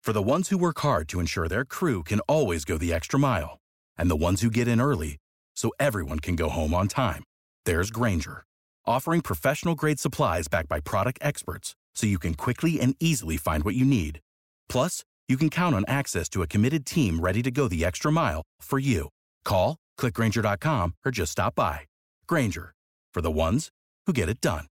For the ones who work hard to ensure their crew can always go the extra mile, and the ones who get in early so everyone can go home on time, there's Grainger, offering professional-grade supplies backed by product experts so you can quickly and easily find what you need. Plus, you can count on access to a committed team ready to go the extra mile for you. Call, click Grainger.com, or just stop by. Grainger, for the ones who get it done.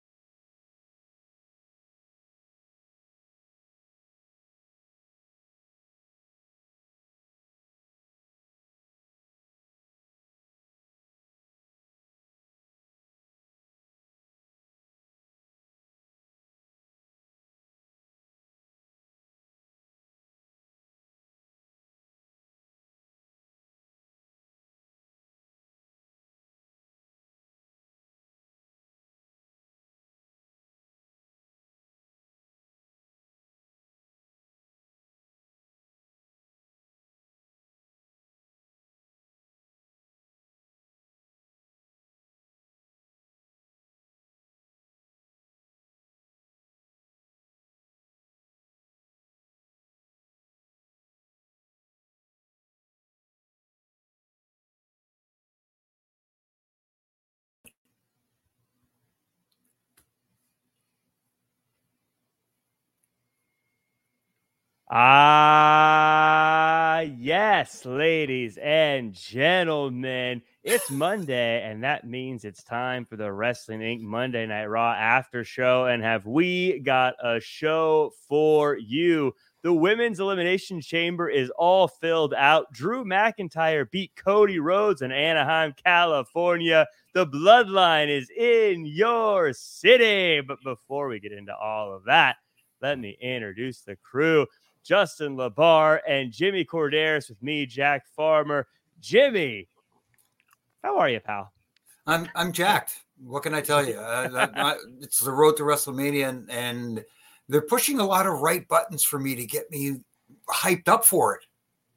Yes, ladies and gentlemen, it's Monday, and that means it's time for the Wrestling Inc. Monday Night Raw after show. And have we got a show for you? The Women's Elimination Chamber is all filled out. Drew McIntyre beat Cody Rhodes in Anaheim, California. The Bloodline is in your city. But before we get into all of that, let me introduce the crew. Justin LaBar and Jimmy Corderas with me, Jack Farmer. Jimmy, how are you, pal? I'm jacked. What can I tell you? It's the road to WrestleMania, and they're pushing a lot of right buttons for me to get me hyped up for it.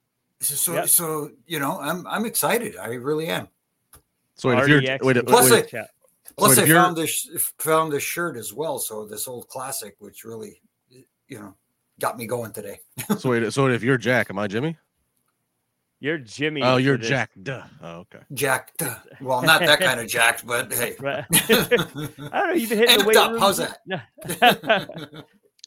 So you know, I'm excited. I really am. So if you're plus I found this shirt as well. So this old classic, which really, you know, got me going today. So if you're Jack, am I Jimmy? You're Jimmy. Oh, you're Jack. Duh. Oh, okay. Jack. Duh. Well, not that kind of jacked, but hey. I don't know. You've been hitting the weight room. How's that?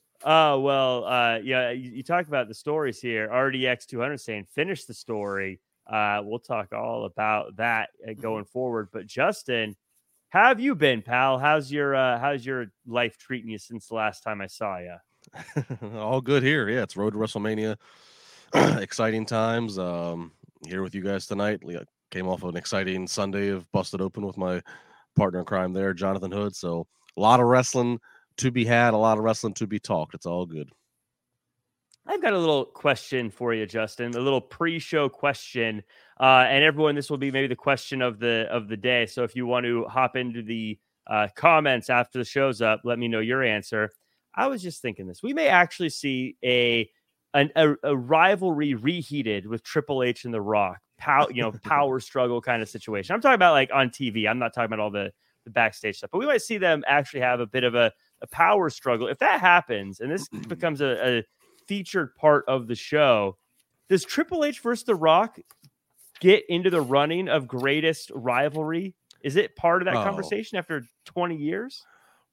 Yeah. You talk about the stories here. RDX 200 saying finish the story. We'll talk all about that going forward. But Justin, how have you been, pal? How's your life treating you since the last time I saw you? All good here. Yeah, it's road to WrestleMania. Exciting times. Here with you guys tonight. Came off of an exciting Sunday of Busted Open with my partner in crime there, Jonathan Hood. So a lot of wrestling to be had, a lot of wrestling to be talked. It's all good. I've got a little question for you, Justin. A little pre-show question, and everyone, this will be maybe the question of the day. So if you want to hop into the comments after the show's up, let me know your answer. I was just thinking this. We may actually see a rivalry reheated with Triple H and The Rock, power struggle kind of situation. I'm talking about like on TV. I'm not talking about all the backstage stuff, but we might see them actually have a bit of a power struggle. If that happens, and this becomes a featured part of the show, does Triple H versus The Rock get into the running of greatest rivalry? Is it part of that conversation after 20 years?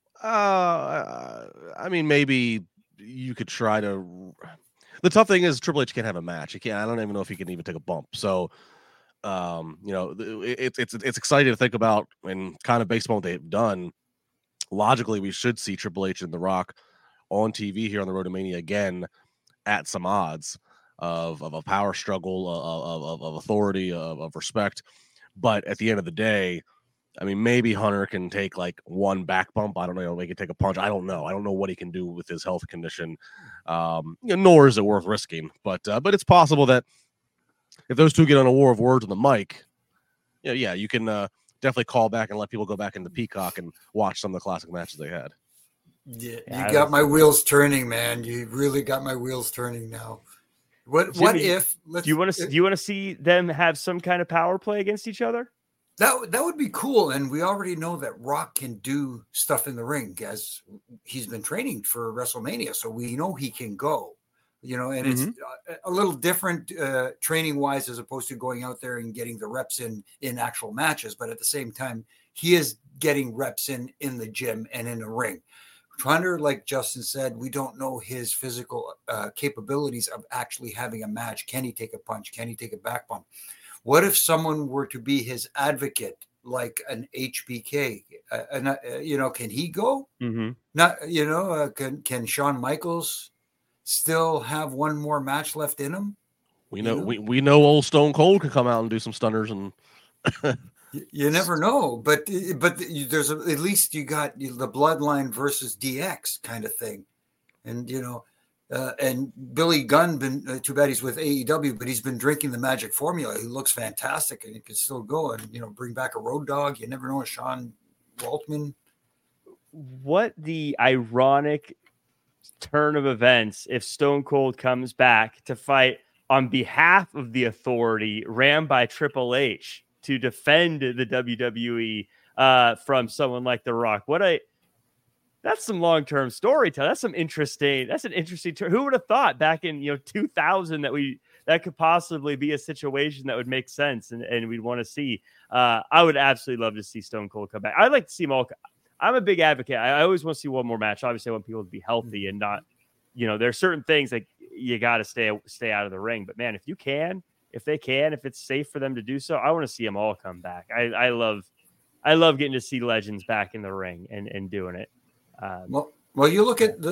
I mean, maybe you could try to. The tough thing is Triple H can't have a match. He can't. I don't even know if he can even take a bump. So, it's exciting to think about, and kind of based on what they've done. Logically, we should see Triple H and The Rock on TV here on the Road to Mania again at some odds of a power struggle, of authority, of respect. But at the end of the day, I mean, maybe Hunter can take like one back bump. I don't know. He can take a punch. I don't know. I don't know what he can do with his health condition. Nor is it worth risking. But it's possible that if those two get on a war of words on the mic, you can definitely call back and let people go back into Peacock and watch some of the classic matches they had. Yeah, you got my wheels turning, man. You really got my wheels turning now. What if? Do you want to see them have some kind of power play against each other? That would be cool, and we already know that Rock can do stuff in the ring as he's been training for WrestleMania, so we know he can go. and it's a little different training wise as opposed to going out there and getting the reps in actual matches. But at the same time, he is getting reps in the gym and in the ring. Tronder, like Justin said, we don't know his physical capabilities of actually having a match. Can he take a punch? Can he take a back bump? What if someone were to be his advocate, like an HBK? Can he go? Not, can Shawn Michaels still have one more match left in him? We know old Stone Cold can come out and do some stunners, and you never know. But there's at least you got the Bloodline versus DX kind of thing, and and Billy Gunn been too bad he's with AEW, but he's been drinking the magic formula. He looks fantastic, and he can still go and bring back a Road Dogg. You never know, Sean Waltman. What the ironic turn of events if Stone Cold comes back to fight on behalf of the Authority, ran by Triple H, to defend the WWE from someone like The Rock. That's some long-term storytelling. That's an interesting turn. Who would have thought back in 2000 that could possibly be a situation that would make sense and we'd want to see. I would absolutely love to see Stone Cold come back. I'd like to see him all. I'm a big advocate. I always want to see one more match. Obviously, I want people to be healthy and not, there's certain things like you got to stay out of the ring. But man, if it's safe for them to do so, I want to see them all come back. I love getting to see legends back in the ring and doing it. Well, you look at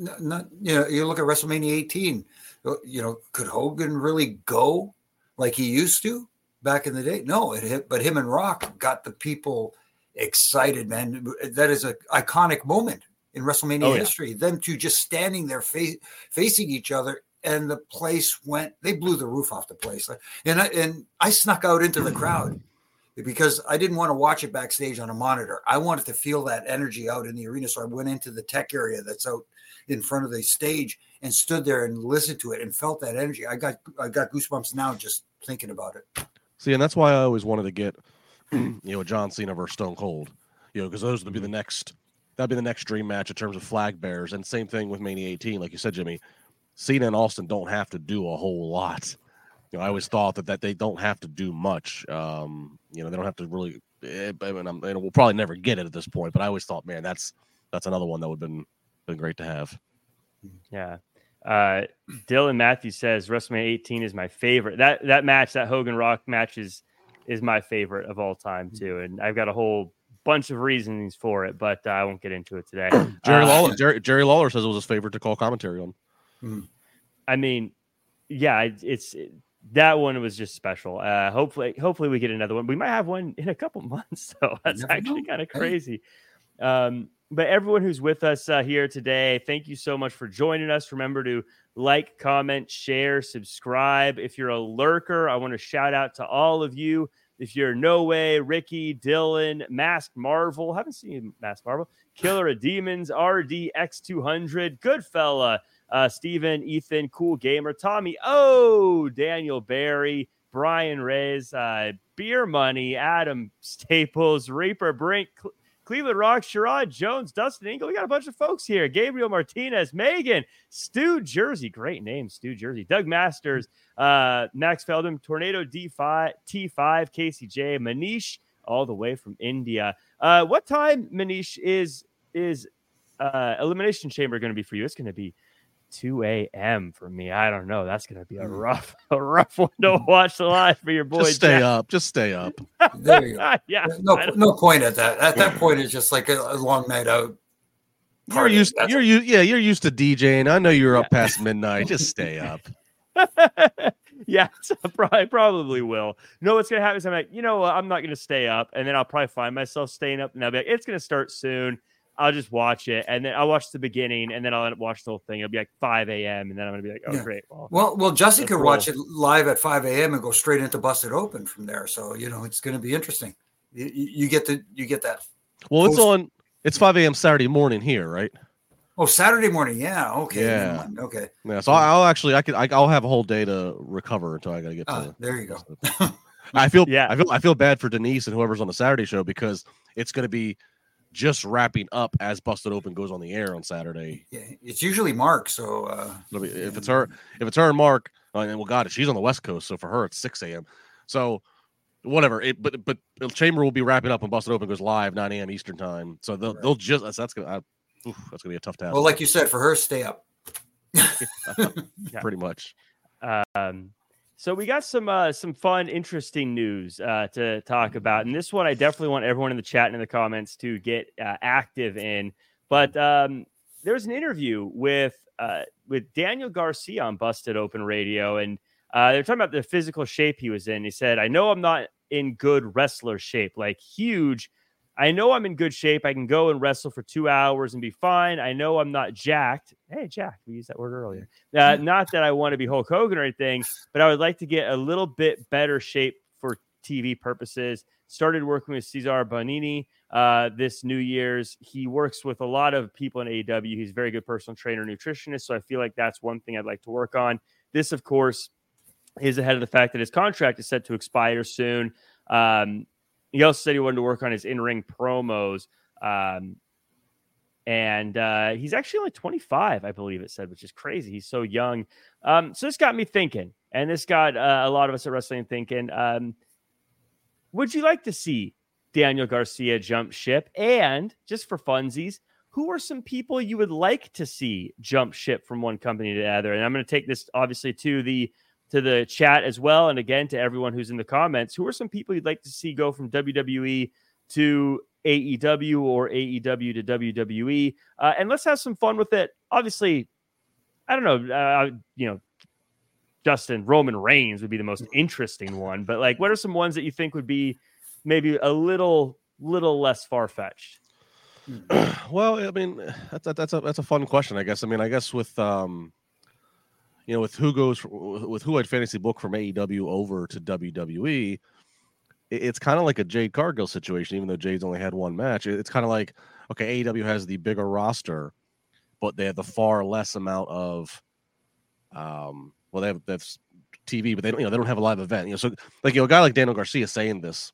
you look at WrestleMania 18. Could Hogan really go like he used to back in the day? No, but him and Rock got the people excited, man. That is an iconic moment in WrestleMania history. Them two just standing there facing each other, and the place they blew the roof off the place. And I snuck out into the crowd because I didn't want to watch it backstage on a monitor. I wanted to feel that energy out in the arena. So I went into the tech area that's out in front of the stage and stood there and listened to it and felt that energy. I got goosebumps now just thinking about it. See, and that's why I always wanted to get John Cena versus Stone Cold, because those would be that'd be the next dream match in terms of flag bearers. And same thing with Mania 18, like you said, Jimmy. Cena and Austin don't have to do a whole lot. I always thought that they don't have to do much. They don't have to really. And we'll probably never get it at this point. But I always thought, man, that's another one that would have been great to have. Yeah. Dylan Matthews says WrestleMania 18 is my favorite. That match, that Hogan Rock match, is my favorite of all time too. And I've got a whole bunch of reasons for it, but I won't get into it today. Jerry Lawler says it was his favorite to call commentary on. I mean, yeah, that one was just special. Hopefully we get another one. We might have one in a couple months, so that's actually kind of crazy. But everyone who's with us here today, thank you so much for joining us. Remember to like, comment, share, subscribe. If you're a lurker, I want to shout out to all of you. If you're No Way, Ricky, Dylan, Masked Marvel, haven't seen Masked Marvel, Killer of Demons, RDX200, Goodfella, Steven, Ethan, Cool Gamer, Tommy, Daniel Barry, Brian Reyes, Beer Money, Adam Staples, Reaper Brink, Cleveland Rock, Sherrod Jones, Dustin Engel. We got a bunch of folks here. Gabriel Martinez, Megan, Stu Jersey. Great name, Stu Jersey. Doug Masters, Max Feldman, Tornado D5, T5, Casey J, Manish, all the way from India. What time, Manish, is Elimination Chamber going to be for you? It's going to be 2 a.m. for me. I don't know. That's going to be a rough one to watch live for your boy. Just stay up. There you go. Yeah. No point at that. At that point, it's just like a long night out. You're used to DJing. I know you're up past midnight. Just stay up. Yeah, I probably will. No, what's going to happen is I'm like, I'm not going to stay up. And then I'll probably find myself staying up. And I'll be like, it's going to start soon. I'll just watch it, and then I'll watch the beginning, and then I'll end up watching the whole thing. It'll be like 5 a.m., and then I'm going to be like, oh, great. Well, Justin could watch it live at 5 a.m. and go straight into Busted Open from there. So, it's going to be interesting. You get that. Well, it's 5 a.m. Saturday morning here, right? Oh, Saturday morning. Yeah. Okay. Yeah. Okay. Yeah. So I'll have a whole day to recover until I got to get to. There you go. I feel bad for Denise and whoever's on the Saturday show because it's going to be just wrapping up as Busted Open goes on the air on Saturday. Yeah, it's usually Mark. So if it's her and Mark, and well, God, she's on the West Coast, so for her it's 6 a.m. So whatever. But Chamber will be wrapping up when Busted Open goes live 9 a.m. Eastern time. So they'll just that's gonna be a tough task. Well, like you said, for her, stay up. Pretty much. So we got some fun, interesting news to talk about, and this one I definitely want everyone in the chat and in the comments to get active in. But there was an interview with Daniel Garcia on Busted Open Radio, and they're talking about the physical shape he was in. He said, "I know I'm not in good wrestler shape, like huge. I know I'm in good shape. I can go and wrestle for 2 hours and be fine. I know I'm not jacked." Hey, Jack, we used that word earlier. Not that I want to be Hulk Hogan or anything, but I would like to get a little bit better shape for TV purposes. Started working with Cesar Bonini this New Year's. He works with a lot of people in AEW. He's a very good personal trainer, nutritionist. So I feel like that's one thing I'd like to work on. This, of course, is ahead of the fact that his contract is set to expire soon. He also said he wanted to work on his in-ring promos. And he's actually only 25, I believe it said, which is crazy. He's so young. So this got me thinking, and this got a lot of us at Wrestling thinking, would you like to see Daniel Garcia jump ship? And just for funsies, who are some people you would like to see jump ship from one company to the other? And I'm going to take this obviously to the chat as well. And again, to everyone who's in the comments, who are some people you'd like to see go from WWE to AEW or AEW to WWE? And let's have some fun with it. Obviously, I don't know, Justin, Roman Reigns would be the most interesting one, but like, what are some ones that you think would be maybe a little less far-fetched? Well, I mean, that's a fun question, I guess. I mean, I guess with with who I'd fantasy book from AEW over to WWE, it's kind of like a Jade Cargill situation. Even though Jade's only had one match, it's kind of like, okay, AEW has the bigger roster, but they have the far less amount of they have TV, but they don't have a live event. So like a guy like Daniel Garcia saying this,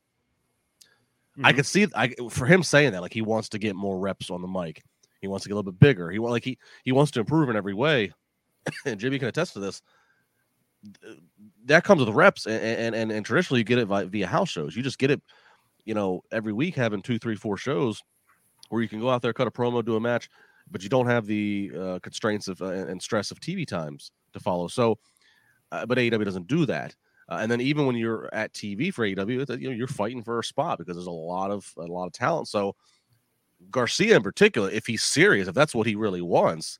I could see for him saying that, like, he wants to get more reps on the mic, he wants to get a little bit bigger, he wants to improve in every way. And Jimmy can attest to this. That comes with reps, and traditionally you get it via house shows. You just get it, every week, having 2, 3, 4 shows where you can go out there, cut a promo, do a match, but you don't have the constraints of and stress of TV times to follow. So, but AEW doesn't do that. And then even when you're at TV for AEW, you're fighting for a spot because there's a lot of talent. So Garcia in particular, if he's serious, if that's what he really wants,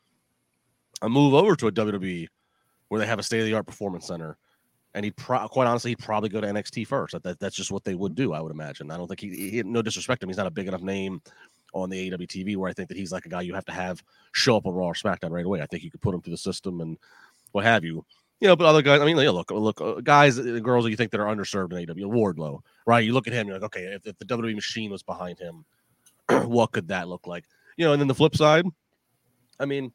a move over to a WWE where they have a state-of-the-art performance center, and he'd probably go to NXT first. That's just what they would do, I would imagine. I don't think he no disrespect to him, he's not a big enough name on the AEW TV where I think that he's like a guy you have to show up on Raw or SmackDown right away. I think you could put him through the system and what have you. But other guys, I mean, look, guys, girls that you think that are underserved in AEW, Wardlow, right? You look at him, you're like, okay, if the WWE machine was behind him, what could that look like? And then the flip side, I mean,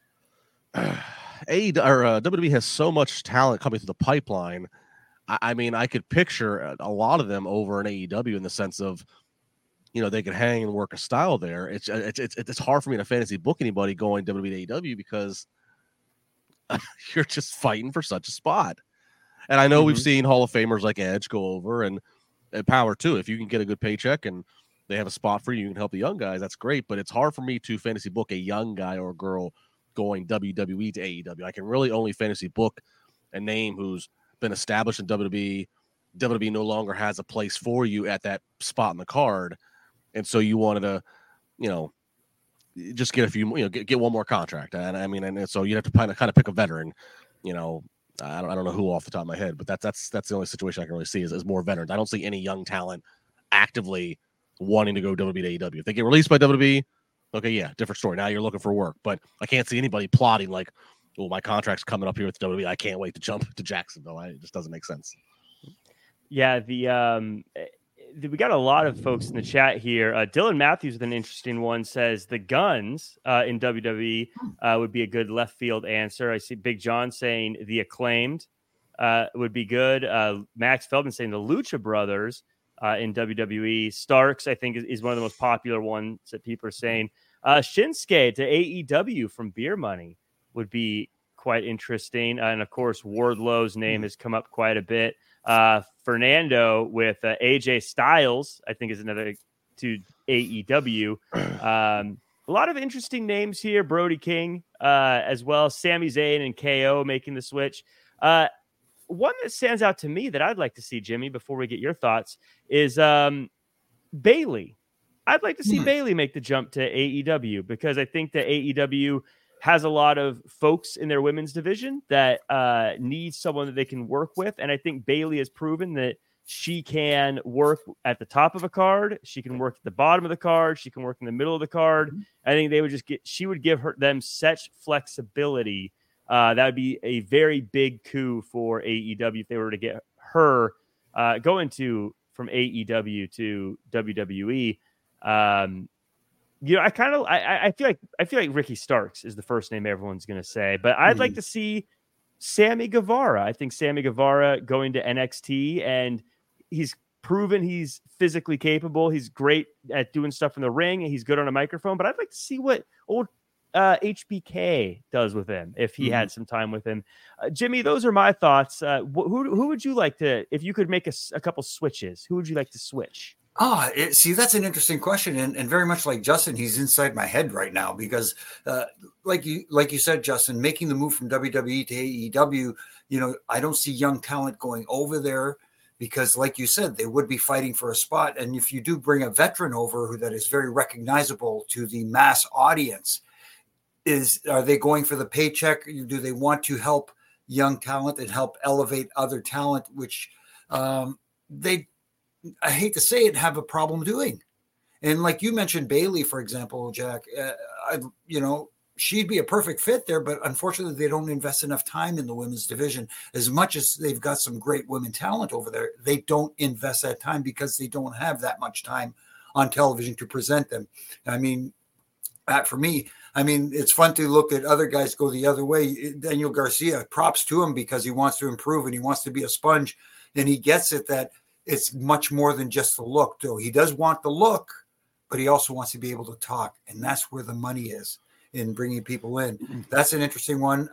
WWE has so much talent coming through the pipeline. I mean, I could picture a lot of them over in AEW in the sense of, they could hang and work a style there. It's hard for me to fantasy book anybody going WWE to AEW because you're just fighting for such a spot. And I know we've seen Hall of Famers like Edge go over and power too. If you can get a good paycheck and they have a spot for you, you can help the young guys. That's great. But it's hard for me to fantasy book a young guy or a girl going WWE to AEW. I can really only fantasy book a name who's been established in WWE. WWE no longer has a place for you at that spot in the card. And so you wanted to, just get a few, get one more contract. And I mean, and so you have to kind of pick a veteran, I don't know who off the top of my head, but that's the only situation I can really see is more veterans. I don't see any young talent actively wanting to go WWE to AEW. If they get released by WWE, okay, yeah, different story. Now you're looking for work, but I can't see anybody plotting like, well, my contract's coming up here with WWE. I can't wait to jump to Jacksonville. It just doesn't make sense. Yeah, we got a lot of folks in the chat here. Dylan Matthews with an interesting one says the Guns in WWE would be a good left field answer. I see Big John saying the Acclaimed would be good. Max Feldman saying the Lucha Brothers in WWE. Starks, I think, is one of the most popular ones that people are saying. Shinsuke to AEW from Beer Money would be quite interesting. And of course, Wardlow's name has come up quite a bit. Fernando with AJ Styles, I think, is another to AEW. A lot of interesting names here. Brody King as well. Sami Zayn and KO making the switch. One that stands out to me that I'd like to see, Jimmy, before we get your thoughts, is Bayley. I'd like to see Bayley make the jump to AEW because I think that AEW has a lot of folks in their women's division that need someone that they can work with. And I think Bayley has proven that she can work at the top of a card. She can work at the bottom of the card. She can work in the middle of the card. I think they would she would give them such flexibility. That would be a very big coup for AEW if they were to get her going from AEW to WWE. I feel like Ricky Starks is the first name everyone's going to say, but I'd like to see Sammy Guevara. I think Sammy Guevara going to NXT, and he's proven he's physically capable. He's great at doing stuff in the ring, and he's good on a microphone. But I'd like to see what old HBK does with him if he had some time with him. Jimmy, those are my thoughts. Who would you like to, if you could make a couple switches, who would you like to switch? See, that's an interesting question, and very much like Justin, he's inside my head right now because, like you said, Justin, making the move from WWE to AEW, I don't see young talent going over there because, like you said, they would be fighting for a spot. And if you do bring a veteran over that is very recognizable to the mass audience, are they going for the paycheck? Do they want to help young talent and help elevate other talent, which I hate to say it, have a problem doing? And like you mentioned, Bayley, for example, Jack, she'd be a perfect fit there, but unfortunately they don't invest enough time in the women's division. As much as they've got some great women talent over there, they don't invest that time because they don't have that much time on television to present them. I mean, for me, it's fun to look at other guys go the other way. Daniel Garcia, props to him because he wants to improve and he wants to be a sponge, and he gets it that it's much more than just the look, though. He does want the look, but he also wants to be able to talk, and that's where the money is in bringing people in. That's an interesting one.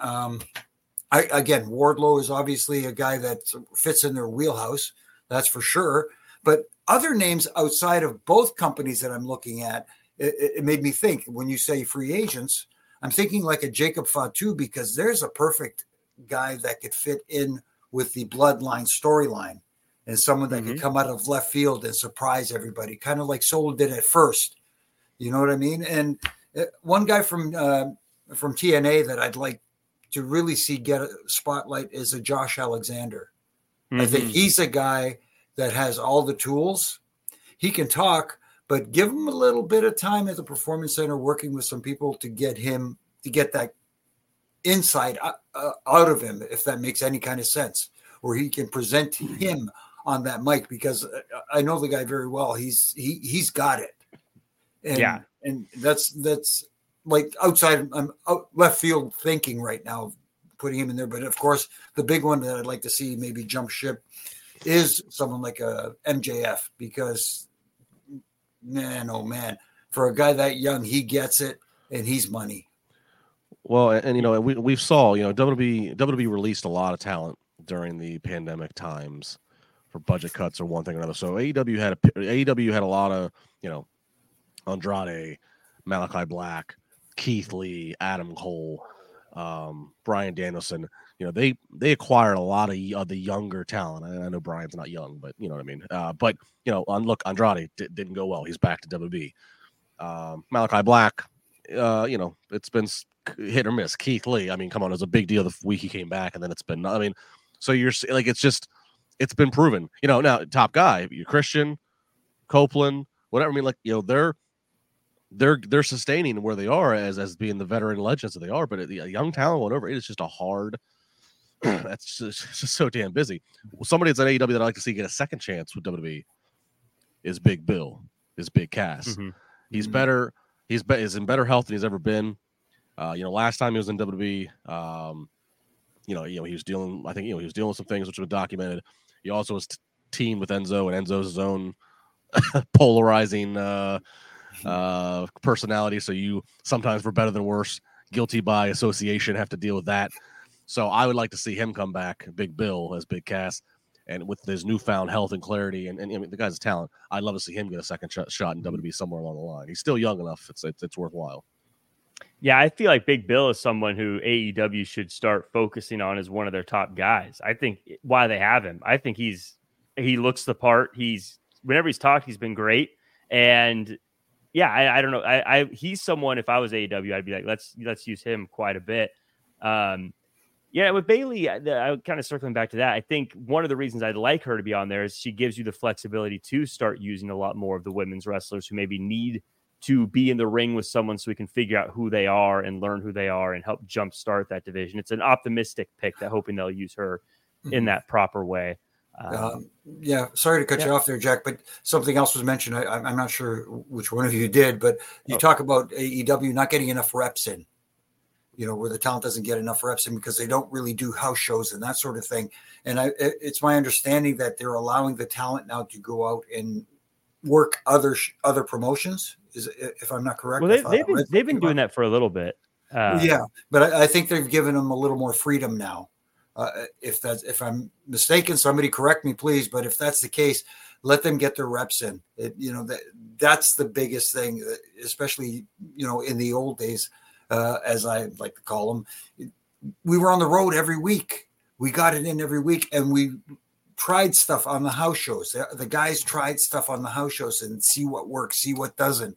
Wardlow is obviously a guy that fits in their wheelhouse, that's for sure. But other names outside of both companies that I'm looking at, it made me think when you say free agents, I'm thinking like a Jacob Fatu, because there's a perfect guy that could fit in with the Bloodline storyline and someone that could come out of left field and surprise everybody, kind of like Solo did at first. You know what I mean? And one guy from TNA that I'd like to really see get a spotlight is a Josh Alexander. I think he's a guy that has all the tools. He can talk, but give him a little bit of time at the Performance Center working with some people to get that inside out of him, if that makes any kind of sense, where he can present him on that mic, because I know the guy very well. He's got it. And that's like outside, I'm out left field thinking right now, putting him in there. But of course, the big one that I'd like to see maybe jump ship is someone like a MJF, because man, oh man, for a guy that young, he gets it and he's money. Well, and we saw, WWE released a lot of talent during the pandemic times for budget cuts or one thing or another. So AEW had a lot of, Andrade, Malachi Black, Keith Lee, Adam Cole, Bryan Danielson. They acquired a lot of the younger talent. I know Bryan's not young, but you know what I mean. But look, Andrade didn't go well. He's back to WWE. Malachi Black, it's been hit or miss. Keith Lee, come on, it was a big deal the week he came back, and then it's been. So you're like, it's been proven. Now top guy, you're Christian, Copeland, whatever. They're sustaining where they are as being the veteran legends that they are, but the young talent went over. It is just a hard. That's just so damn busy. Somebody that's at AEW that I'd like to see get a second chance with WWE is Big Bill, is Big Cass. He's better. He's in better health than he's ever been. Last time he was in WWE, he was dealing. I think he was dealing with some things which have been documented. He also was team with Enzo, and Enzo's his own polarizing personality. So you sometimes, for better than worse, guilty by association, have to deal with that. So I would like to see him come back, Big Bill as Big Cass, and with his newfound health and clarity, and I mean, the guy's a talent. I'd love to see him get a second shot in WWE somewhere along the line. He's still young enough; it's worthwhile. Yeah, I feel like Big Bill is someone who AEW should start focusing on as one of their top guys. I think why they have him. I think he looks the part. Whenever he's talked, he's been great. And yeah, I don't know. He's someone, if I was AEW, I'd be like, let's use him quite a bit. Yeah, with Bayley, I kind of circling back to that. I think one of the reasons I'd like her to be on there is she gives you the flexibility to start using a lot more of the women's wrestlers who maybe need to be in the ring with someone so we can figure out who they are and learn who they are and help jumpstart that division. It's an optimistic pick that hoping they'll use her in that proper way. Yeah, sorry to cut you off there, Jack, but something else was mentioned. I'm not sure which one of you did, but you talk about AEW not getting enough reps in, where the talent doesn't get enough reps in because they don't really do house shows and that sort of thing. And it's my understanding that they're allowing the talent now to go out and work other promotions. If I'm not correct. Well, they've been doing that for a little bit. Yeah, but I think they've given them a little more freedom now. If I'm mistaken, somebody correct me, please. But if that's the case, let them get their reps in. That's the biggest thing, especially in the old days, as I like to call them. We were on the road every week. We got it in every week, and we tried stuff on the house shows. The guys tried stuff on the house shows and see what works, see what doesn't,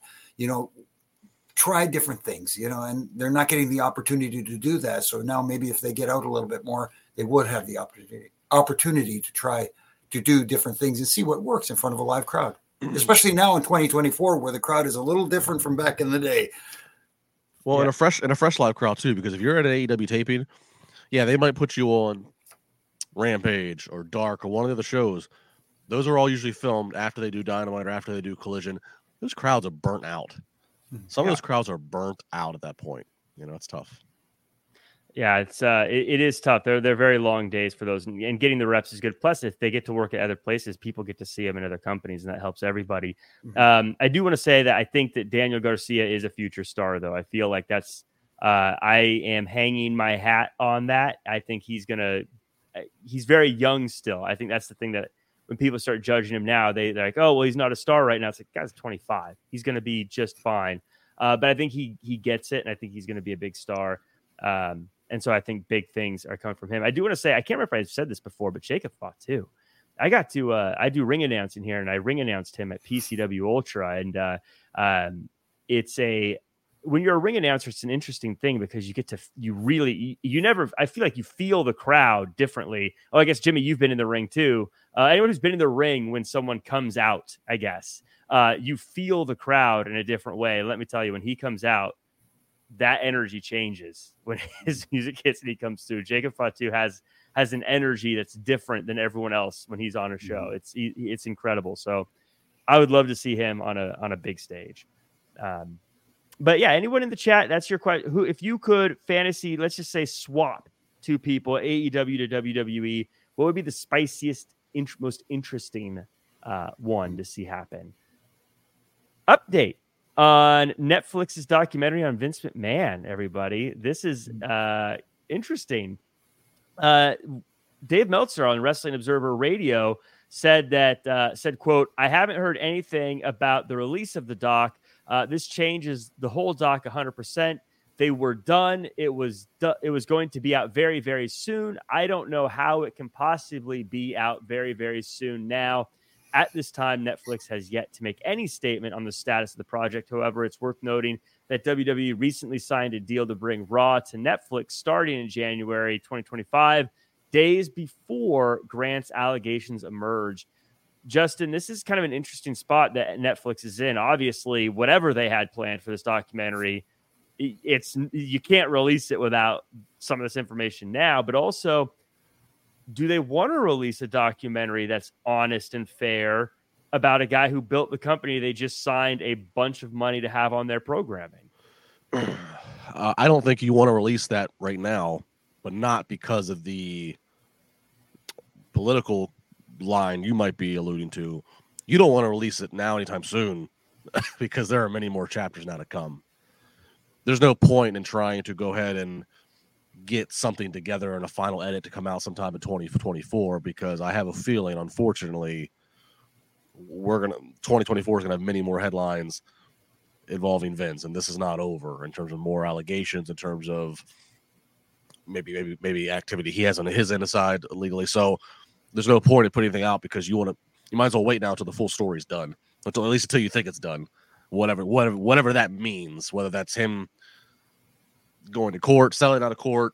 try different things, and they're not getting the opportunity to do that. So now maybe if they get out a little bit more, they would have the opportunity to try to do different things and see what works in front of a live crowd, especially now in 2024, where the crowd is a little different from back in the day. Well, in a fresh live crowd too, because if you're at an AEW taping, yeah, they might put you on Rampage or Dark or one of the other shows. Those are all usually filmed after they do Dynamite or after they do Collision. Those crowds are burnt out. Some of those crowds are burnt out at that point. It's tough. Yeah, it is tough. They're very long days for those, and getting the reps is good. Plus, if they get to work at other places, people get to see them in other companies, and that helps everybody. I do want to say that I think that Daniel Garcia is a future star, though. I feel like that's. I am hanging my hat on that. I think he's very young still. I think that's the thing that when people start judging him now, they're like, oh, well, he's not a star right now. It's like, guy's 25. He's going to be just fine. But I think he gets it, and I think he's going to be a big star. And so I think big things are coming from him. I do want to say, I can't remember if I've said this before, but Jacob fought too. I got to, I do ring announcing here, and I ring announced him at PCW Ultra. And when you're a ring announcer, it's an interesting thing because you get to, I feel like you feel the crowd differently. Oh, I guess, Jimmy, you've been in the ring too. Anyone who's been in the ring when someone comes out, I guess, you feel the crowd in a different way. Let me tell you, when he comes out, that energy changes when his music hits and he comes through. Jacob Fatu has an energy that's different than everyone else when he's on a show. It's incredible. So I would love to see him on a big stage. But yeah, anyone in the chat, that's your question. Who, if you could fantasy, let's just say swap two people, AEW to WWE, what would be the spiciest, most interesting one to see happen? Update on Netflix's documentary on Vince McMahon, everybody. This is interesting. Dave Meltzer on Wrestling Observer Radio said, quote, I haven't heard anything about the release of the doc. This changes the whole doc 100%. They were done. It was going to be out very, very soon. I don't know how it can possibly be out very, very soon now. At this time, Netflix has yet to make any statement on the status of the project. However, it's worth noting that WWE recently signed a deal to bring Raw to Netflix starting in January 2025, days before Grant's allegations emerged. Justin, this is kind of an interesting spot that Netflix is in. Obviously, whatever they had planned for this documentary, you can't release it without some of this information now, but also, do they want to release a documentary that's honest and fair about a guy who built the company they just signed a bunch of money to have on their programming? I don't think you want to release that right now, but not because of the political line you might be alluding to, you don't want to release it now anytime soon because there are many more chapters now to come. There's no point in trying to go ahead and get something together in a final edit to come out sometime in 2024, because I have a feeling, unfortunately, 2024 is gonna have many more headlines involving Vince, and this is not over in terms of more allegations, in terms of maybe activity he has on his end side legally. So there's no point in putting anything out, because you might as well wait now until the full story is done, at least until you think it's done, whatever that means, whether that's him going to court, selling out of court,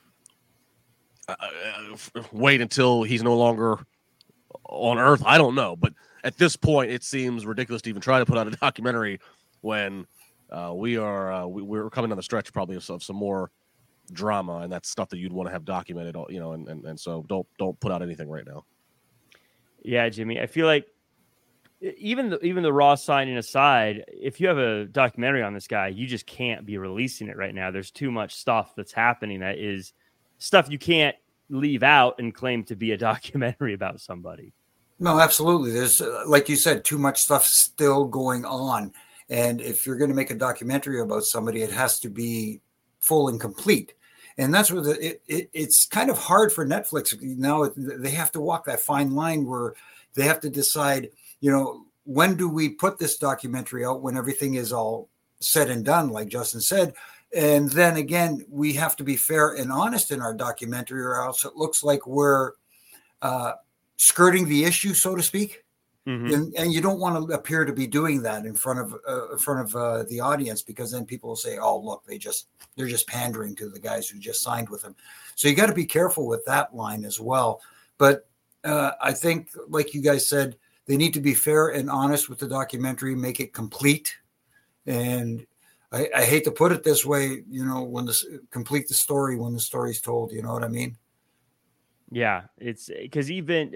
wait until he's no longer on Earth. I don't know, but at this point, it seems ridiculous to even try to put out a documentary when we're coming down the stretch probably of some more drama, and that's stuff that you'd want to have documented, and so don't put out anything right now. Yeah, Jimmy, I feel like even the Raw signing aside, if you have a documentary on this guy, you just can't be releasing it right now. There's too much stuff that's happening that is stuff you can't leave out and claim to be a documentary about somebody. No, absolutely. There's, like you said, too much stuff still going on. And if you're going to make a documentary about somebody, it has to be full and complete. And that's where it's kind of hard for Netflix now. They have to walk that fine line where they have to decide, when do we put this documentary out, when everything is all said and done, like Justin said. And then again, we have to be fair and honest in our documentary, or else it looks like we're skirting the issue, so to speak. Mm-hmm. And you don't want to appear to be doing that in front of the audience, because then people will say, "Oh, look, they're just pandering to the guys who just signed with them." So you got to be careful with that line as well. But I think, like you guys said, they need to be fair and honest with the documentary, make it complete. And I hate to put it this way, complete the story when the story's told. You know what I mean? Yeah, it's because even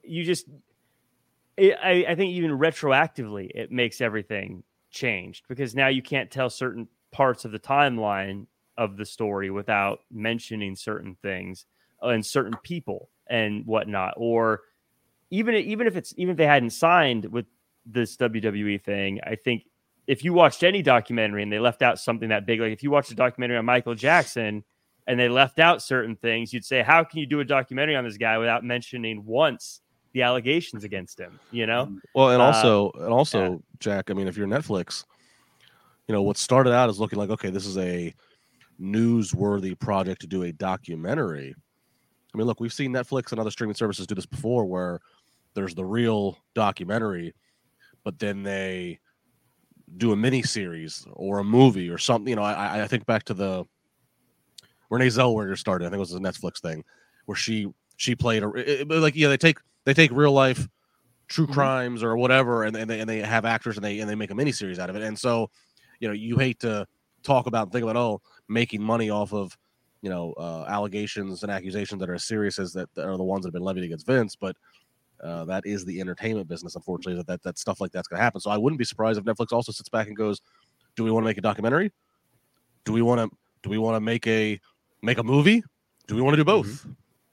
I think even retroactively, it makes everything changed, because now you can't tell certain parts of the timeline of the story without mentioning certain things and certain people and whatnot. Or even if they hadn't signed with this WWE thing, I think if you watched any documentary and they left out something that big, like if you watched a documentary on Michael Jackson and they left out certain things, you'd say, how can you do a documentary on this guy without mentioning once the allegations against him, Well, and also, Jack, I mean, if you're Netflix, what started out as looking like, okay, this is a newsworthy project to do a documentary. I mean, look, we've seen Netflix and other streaming services do this before, where there's the real documentary, but then they do a mini series or a movie or something. I think back to the Renee Zellweger started, I think it was a Netflix thing, where she played they take real life true crimes or whatever, and they have actors and they make a miniseries out of it. And so, you hate to talk about and think about making money off of allegations and accusations that are as serious as that are the ones that have been levied against Vince, but that is the entertainment business, unfortunately, that stuff like that's going to happen. So I wouldn't be surprised if Netflix also sits back and goes, do we want to make a documentary? Do we want to make a movie? Do we want to do both?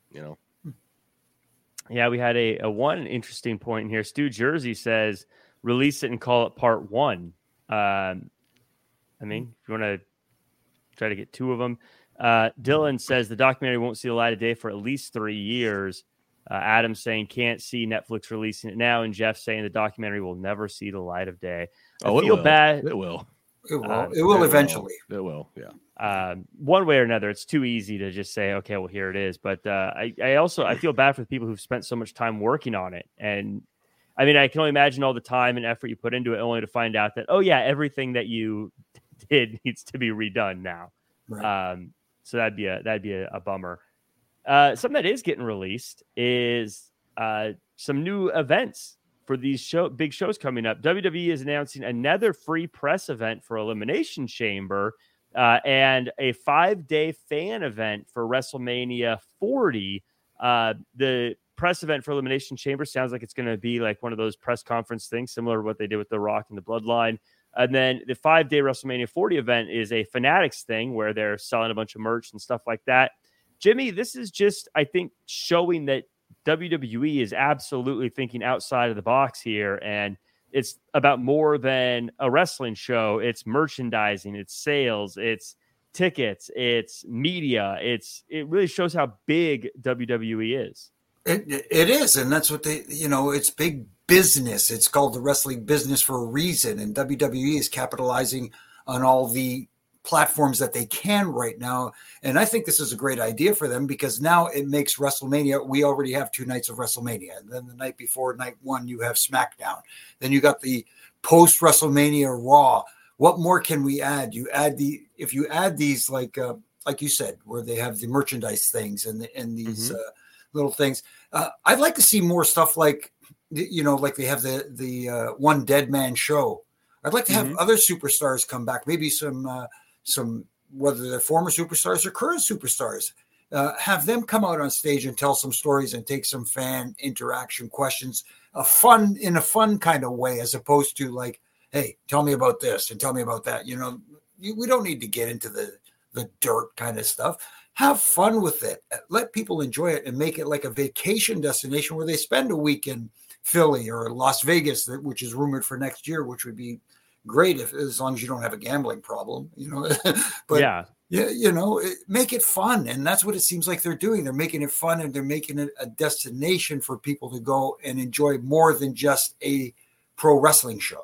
Yeah, we had a one interesting point here. Stu Jersey says, release it and call it part one. I mean, if you want to try to get two of them. Dylan says the documentary won't see the light of day for at least 3 years. Adam saying can't see Netflix releasing it now. And Jeff saying the documentary will never see the light of day. I feel bad. It will. It will eventually. It will. Yeah. One way or another, it's too easy to just say, okay, well, here it is. But I feel bad for the people who've spent so much time working on it. And I mean, I can only imagine all the time and effort you put into it, only to find out that, oh yeah, everything that you did needs to be redone now. Right. So that'd be a bummer. Something that is getting released is some new events for these big shows coming up. WWE is announcing another free press event for Elimination Chamber and a 5-day fan event for WrestleMania 40. The press event for Elimination Chamber sounds like it's going to be like one of those press conference things, similar to what they did with The Rock and the Bloodline. And then the 5-day WrestleMania 40 event is a Fanatics thing where they're selling a bunch of merch and stuff like that. Jimmy, this is just, I think, showing that WWE is absolutely thinking outside of the box here, and it's about more than a wrestling show. It's merchandising, it's sales, it's tickets, it's media. It really shows how big WWE is. It is, and that's what it's big business. It's called the wrestling business for a reason, and WWE is capitalizing on all the platforms that they can right now. And I think this is a great idea for them, because now it makes WrestleMania. We already have 2 nights of WrestleMania. And then the night before, night 1, you have SmackDown. Then you got the post WrestleMania Raw. What more can we add? If you add these, like you said, where they have the merchandise things and these little things. I'd like to see more stuff like they have the One Dead Man show. I'd like to have other superstars come back, maybe some whether they're former superstars or current superstars, have them come out on stage and tell some stories and take some fan interaction questions, in a fun kind of way, as opposed to like, hey, tell me about this and tell me about that. We don't need to get into the dirt kind of stuff. Have fun with it. Let people enjoy it and make it like a vacation destination where they spend a week in Philly or Las Vegas, which is rumored for next year, which would be great as long as you don't have a gambling problem, But make it fun. And that's what it seems like they're doing. They're making it fun, and they're making it a destination for people to go and enjoy more than just a pro wrestling show.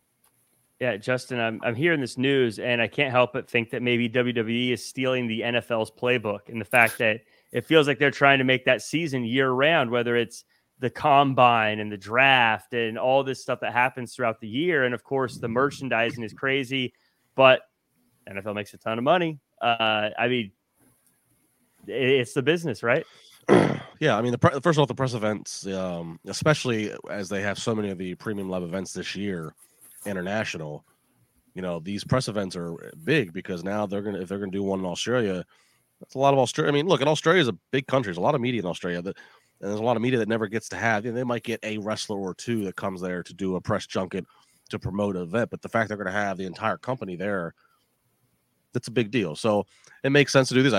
Yeah, Justin, I'm hearing this news, and I can't help but think that maybe WWE is stealing the NFL's playbook, and the fact that it feels like they're trying to make that season year round, whether it's the combine and the draft and all this stuff that happens throughout the year. And of course, the merchandising is crazy, but NFL makes a ton of money. I mean, it's the business, right? Yeah, I mean, first of all, the press events, especially as they have so many of the premium live events this year, international, these press events are big, because now if they're gonna do one in Australia, that's a lot of Australia. I mean, look, and Australia is a big country. There's a lot of media in Australia and there's a lot of media that never gets to have. They might get a wrestler or two that comes there to do a press junket to promote an event, but the fact they're going to have the entire company there, that's a big deal. So it makes sense to do this.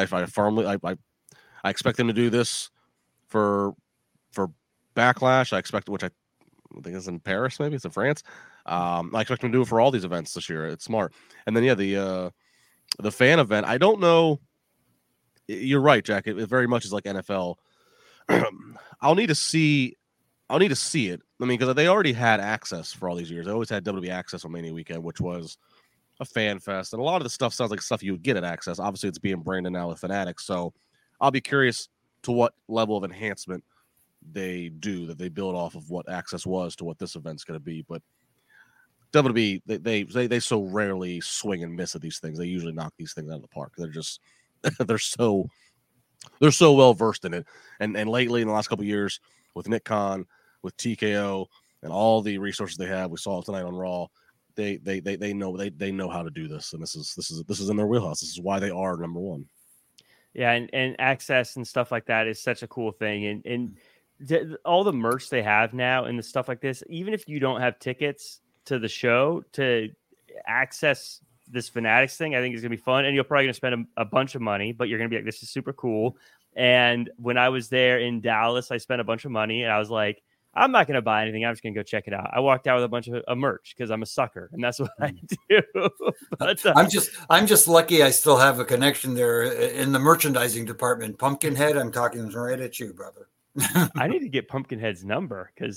I expect them to do this for Backlash. I expect, which I think is in Paris, maybe it's in France. I expect them to do it for all these events this year. It's smart. And then the fan event, I don't know. You're right, Jack. It very much is like NFL. I'll need to see it. I mean, because they already had access for all these years. They always had WWE Access on Mania Weekend, which was a fan fest. And a lot of the stuff sounds like stuff you would get at Access. Obviously, it's being branded now with Fanatics. So I'll be curious to what level of enhancement they do, that they build off of what Access was to what this event's going to be. But WWE, they so rarely swing and miss at these things. They usually knock these things out of the park. They're just they're so well versed in it. And lately, in the last couple of years, with Nick Khan, with TKO, and all the resources they have, we saw it tonight on Raw. They know how to do this, and this is in their wheelhouse. This is why they are number one. Yeah, and access and stuff like that is such a cool thing, and all the merch they have now and the stuff like this. Even if you don't have tickets to the show, to access this Fanatics thing, I think is gonna be fun, and you're probably gonna spend a bunch of money, but you're gonna be like, this is super cool. And when I was there in Dallas, I spent a bunch of money, and I was like, I'm not gonna buy anything. I'm just gonna go check it out. I walked out with a bunch of merch because I'm a sucker, and that's what I do. But, I'm just lucky I still have a connection there in the merchandising department. Pumpkinhead, I'm talking right at you, brother. I need to get Pumpkinhead's number because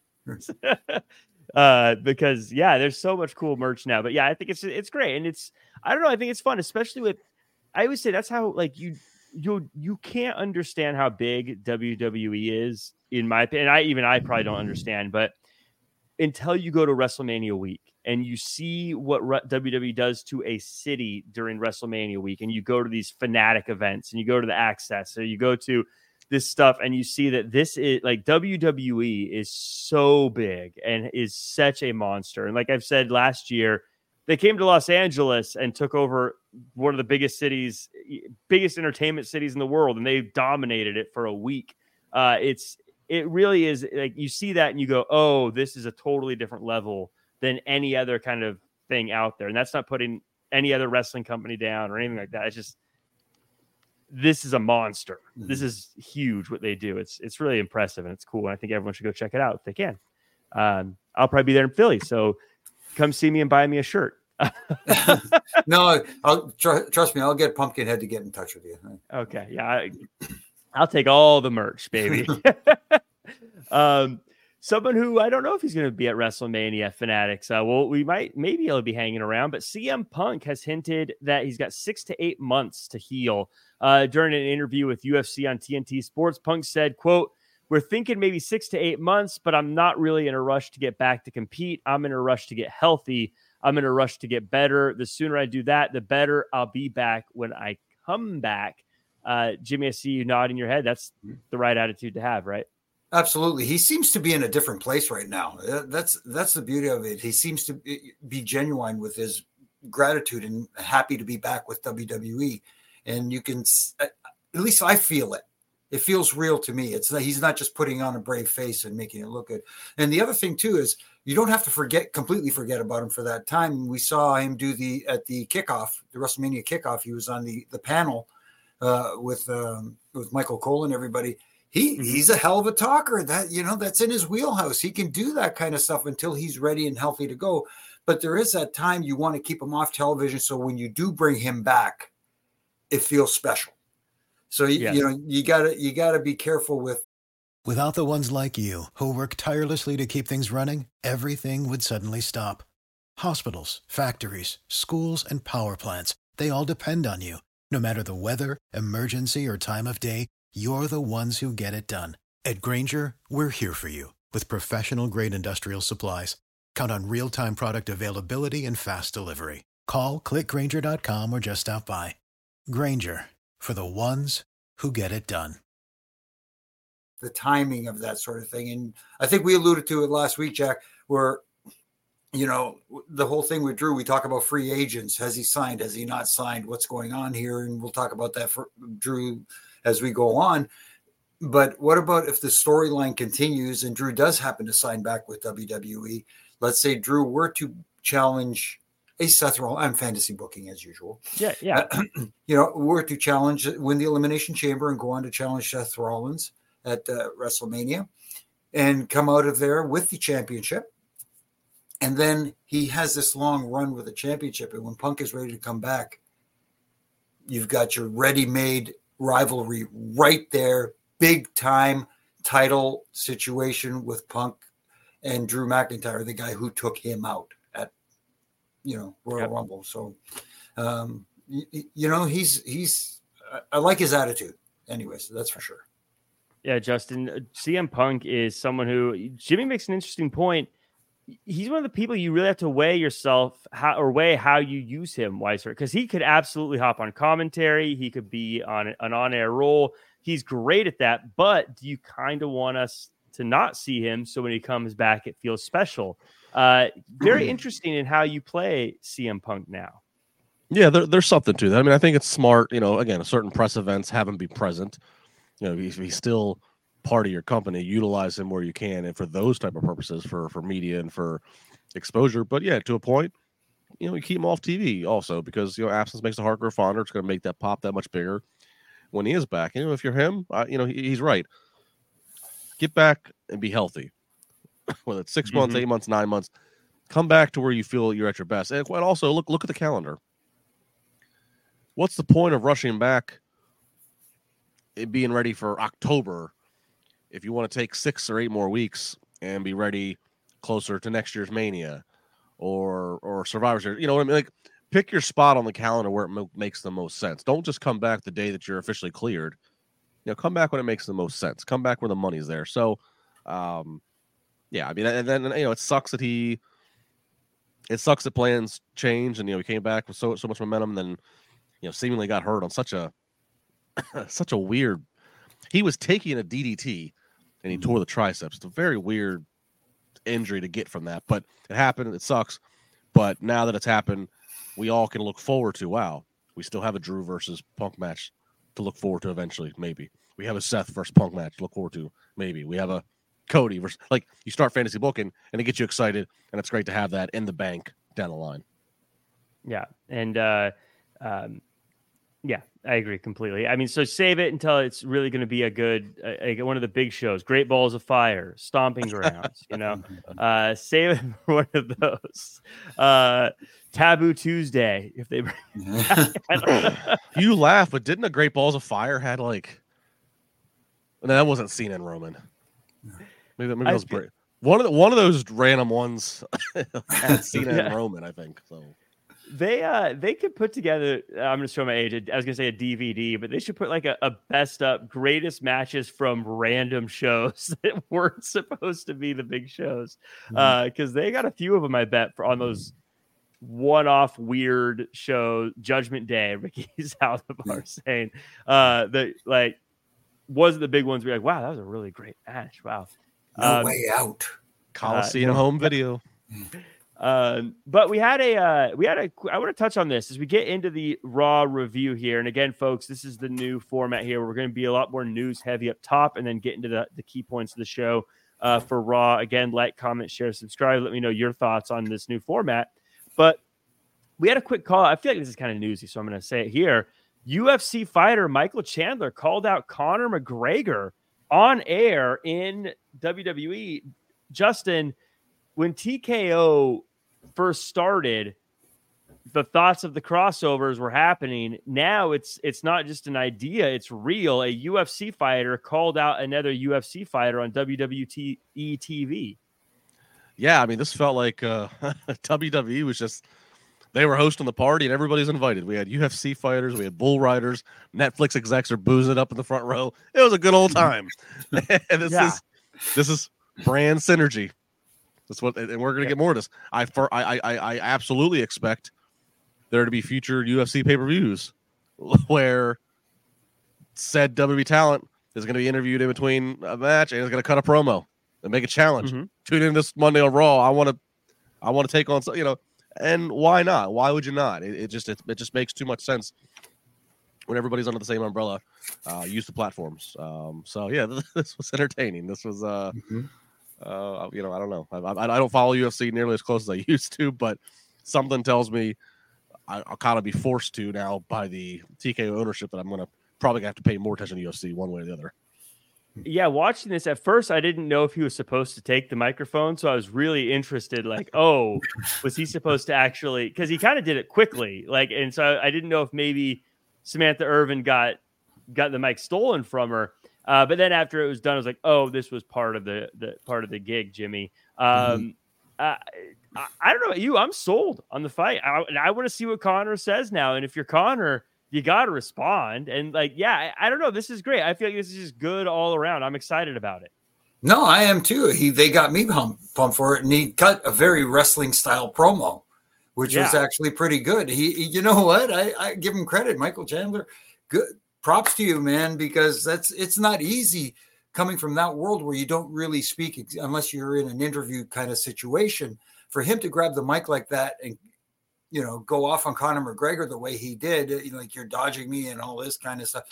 there's so much cool merch now. But yeah, I think it's great, and I don't know, I think it's fun, especially with, I always say that's how, like, you can't understand how big WWE is, in my opinion. I probably don't understand, but until you go to WrestleMania week and you see what WWE does to a city during WrestleMania week, and you go to these Fanatic events and you go to the Access, or you go to this stuff, and you see that this is like, WWE is so big and is such a monster. And like I've said last year, they came to Los Angeles and took over one of the biggest entertainment cities in the world, and they dominated it for a week. It really is, like, you see that and you go, oh, this is a totally different level than any other kind of thing out there. And that's not putting any other wrestling company down or anything like that. It's just, this is a monster. Mhm. This is huge what they do. It's really impressive and it's cool. And I think everyone should go check it out if they can. I'll probably be there in Philly. So come see me and buy me a shirt. No, trust me. I'll get Pumpkinhead to get in touch with you. Okay. Yeah. I'll take all the merch, baby. Someone who I don't know if he's going to be at WrestleMania, Fanatics. Maybe he'll be hanging around, but CM Punk has hinted that he's got 6 to 8 months to heal. During an interview with UFC on TNT Sports, Punk said, quote, "We're thinking maybe 6 to 8 months, but I'm not really in a rush to get back to compete. I'm in a rush to get healthy. I'm in a rush to get better. The sooner I do that, the better I'll be back when I come back." Jimmy, I see you nodding your head. That's the right attitude to have, right? Absolutely. He seems to be in a different place right now. That's the beauty of it. He seems to be genuine with his gratitude and happy to be back with WWE. And you can, at least I feel it. It feels real to me. He's not just putting on a brave face and making it look good. And the other thing too is you don't have to completely forget about him for that time. We saw him do at the kickoff, the WrestleMania kickoff. He was on the panel with Michael Cole and everybody. He's a hell of a talker. That's in his wheelhouse. He can do that kind of stuff until he's ready and healthy to go. But there is that time you want to keep him off television, so when you do bring him back, it feels special. So you gotta be careful with. Without the ones like you who work tirelessly to keep things running, everything would suddenly stop. Hospitals, factories, schools, and power plants—they all depend on you. No matter the weather, emergency, or time of day, you're the ones who get it done. At Grainger, we're here for you with professional-grade industrial supplies. Count on real-time product availability and fast delivery. Call, click Grainger.com, or just stop by. Grainger, for the ones who get it done. The timing of that sort of thing. And I think we alluded to it last week, Jack, where, the whole thing with Drew, we talk about free agents. Has he signed? Has he not signed? What's going on here? And we'll talk about that for Drew as we go on. But what about if the storyline continues and Drew does happen to sign back with WWE? Let's say Drew were to challenge a Seth Rollins. I'm fantasy booking as usual. Yeah. Were to win the Elimination Chamber and go on to challenge Seth Rollins at WrestleMania and come out of there with the championship. And then he has this long run with the championship. And when Punk is ready to come back, you've got your ready-made rivalry right there, big time title situation with Punk and Drew McIntyre, the guy who took him out at Royal Rumble. So he's I like his attitude anyways, that's for sure. Yeah, Justin, CM Punk is someone who Jimmy makes an interesting point. He's one of the people you really have to weigh yourself weigh how you use him, Weiser, because he could absolutely hop on commentary. He could be on an on-air role. He's great at that. But do you kind of want us to not see him so when he comes back, it feels special? Very interesting in how you play CM Punk now. Yeah, there's something to that. I mean, I think it's smart. Again, certain press events have him be present. He's still part of your company. Utilize him where you can, and for those type of purposes, for media and for exposure. But yeah, to a point, you keep him off TV also because absence makes the heart grow fonder. It's going to make that pop that much bigger when he is back. If you're him, he's right. Get back and be healthy. Whether it's 6 months, 8 months, 9 months, come back to where you feel you're at your best. And also look at the calendar. What's the point of rushing back and being ready for October if you want to take 6 or 8 more weeks and be ready closer to next year's Mania or Survivor Series? You know what I mean? Like, pick your spot on the calendar where it makes the most sense. Don't just come back the day that you're officially cleared. Come back when it makes the most sense. Come back where the money's there. So, yeah, I mean, and then it sucks that plans change, and he came back with so much momentum, and then seemingly got hurt on such a weird. He was taking a DDT, and he tore the triceps. It's a very weird injury to get from that, but it happened. It sucks, but now that it's happened, we all can look forward to. Wow, we still have a Drew versus Punk match to look forward to eventually. Maybe we have a Seth versus Punk match to look forward to. Maybe we have a Cody versus, you start fantasy booking and it gets you excited, and it's great to have that in the bank down the line. Yeah. And Yeah, I agree completely. I mean, so save it until it's really going to be a good, one of the big shows, Great Balls of Fire, Stomping Grounds, save it for one of those. Taboo Tuesday, if they bring You laugh, but didn't a Great Balls of Fire had like, no, that wasn't Cena and Roman. Maybe that was one of those random ones had Cena and Roman, I think. So they could put together, I'm going to show my age, I was going to say a DVD, but they should put like a best up greatest matches from random shows that weren't supposed to be the big shows. Because they got a few of them, I bet, on those one-off weird shows. Judgment Day, Ricky Saldivar saying that like wasn't the big ones. We're like, wow, that was a really great match. Wow. No Way Out. Coliseum home video. But we had I want to touch on this as we get into the Raw review here. And again, folks, this is the new format here. We're going to be a lot more news heavy up top and then get into the key points of the show for Raw. Again, like, comment, share, subscribe. Let me know your thoughts on this new format. But we had a quick call. I feel like this is kind of newsy, so I'm going to say it here. UFC fighter Michael Chandler called out Conor McGregor on air in WWE. Justin, when TKO first started, the thoughts of the crossovers were happening. Now it's not just an idea, it's real. A UFC fighter called out another UFC fighter on WWE TV. Yeah, I mean, this felt like WWE was just, they were hosting the party and everybody's invited. We had UFC fighters, we had bull riders, Netflix execs are boozing up in the front row. It was a good old time. And this is brand synergy. That's what, and we're going to get more of this. I absolutely expect there to be future UFC pay-per-views where said WWE talent is going to be interviewed in between a match and is going to cut a promo and make a challenge. Tune in this Monday on Raw. I want to take on, and why not? Why would you not? It just makes too much sense when everybody's under the same umbrella. Use the platforms. So yeah, this was entertaining. This was I don't know. I don't follow UFC nearly as close as I used to, but something tells me I'll kind of be forced to now by the TKO ownership that I'm going to probably have to pay more attention to UFC one way or the other. Yeah, watching this at first, I didn't know if he was supposed to take the microphone, so I was really interested. Like, oh, was he supposed to actually? Because he kind of did it quickly, and so I didn't know if maybe Samantha Irvin got the mic stolen from her. But then after it was done, I was like, oh, this was part of the part of the gig, Jimmy. I don't know about you. I'm sold on the fight. I want to see what Conor says now. And if you're Conor, you got to respond. And I don't know. This is great. I feel like this is just good all around. I'm excited about it. No, I am too. They got me pumped for it. And he cut a very wrestling style promo, which was actually pretty good. He you know what? I give him credit. Michael Chandler, good. Props to you, man, because it's not easy coming from that world where you don't really speak unless you're in an interview kind of situation. For him to grab the mic like that and, go off on Conor McGregor the way he did, like you're dodging me and all this kind of stuff.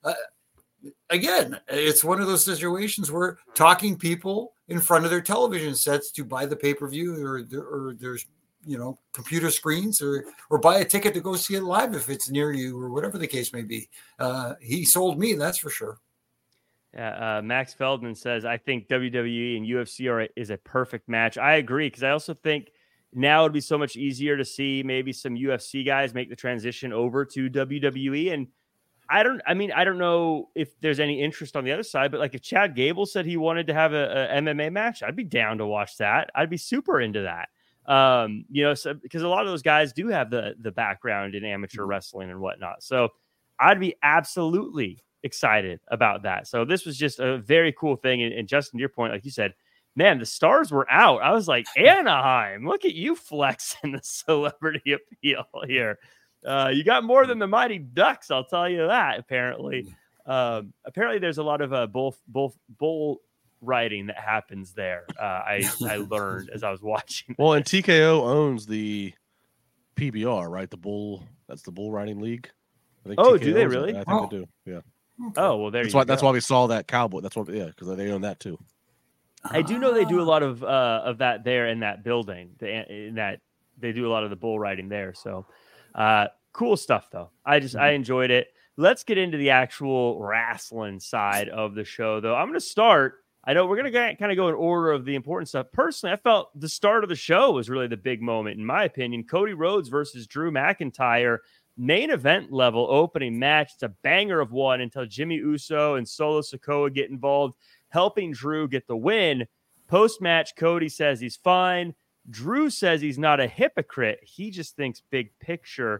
Again, it's one of those situations where talking people in front of their television sets to buy the pay-per-view or there's, computer screens or buy a ticket to go see it live if it's near you or whatever the case may be. He sold me, that's for sure. Yeah, Max Feldman says, I think WWE and UFC is a perfect match. I agree, because I also think now it'd be so much easier to see maybe some UFC guys make the transition over to WWE. And I don't know if there's any interest on the other side, but if Chad Gable said he wanted to have a MMA match, I'd be down to watch that. I'd be super into that. Because a lot of those guys do have the background in amateur wrestling and whatnot. So I'd be absolutely excited about that. So this was just a very cool thing. And Justin, to your point, like you said, man, the stars were out. I was like, Anaheim, look at you flexing the celebrity appeal here. You got more than the Mighty Ducks, I'll tell you that. Apparently there's a lot of bull writing that happens there. I learned as I was watching. Well, and TKO owns the PBR, right? That's the bull riding league. I think TKO do they really? I think they do. Yeah. Okay. Oh, well, that's why we saw that cowboy. Because they own that too. I do know they do a lot of that there in that building. In that they do a lot of the bull riding there. So Cool stuff, though. I enjoyed it. Let's get into the actual wrestling side of the show, though. I'm going to start. I know we're going to kind of go in order of the important stuff. Personally, I felt the start of the show was really the big moment, in my opinion. Cody Rhodes versus Drew McIntyre, main event level opening match. It's a banger of one until Jimmy Uso and Solo Sikoa get involved, helping Drew get the win. Post-match, Cody says he's fine. Drew says he's not a hypocrite. He just thinks big picture.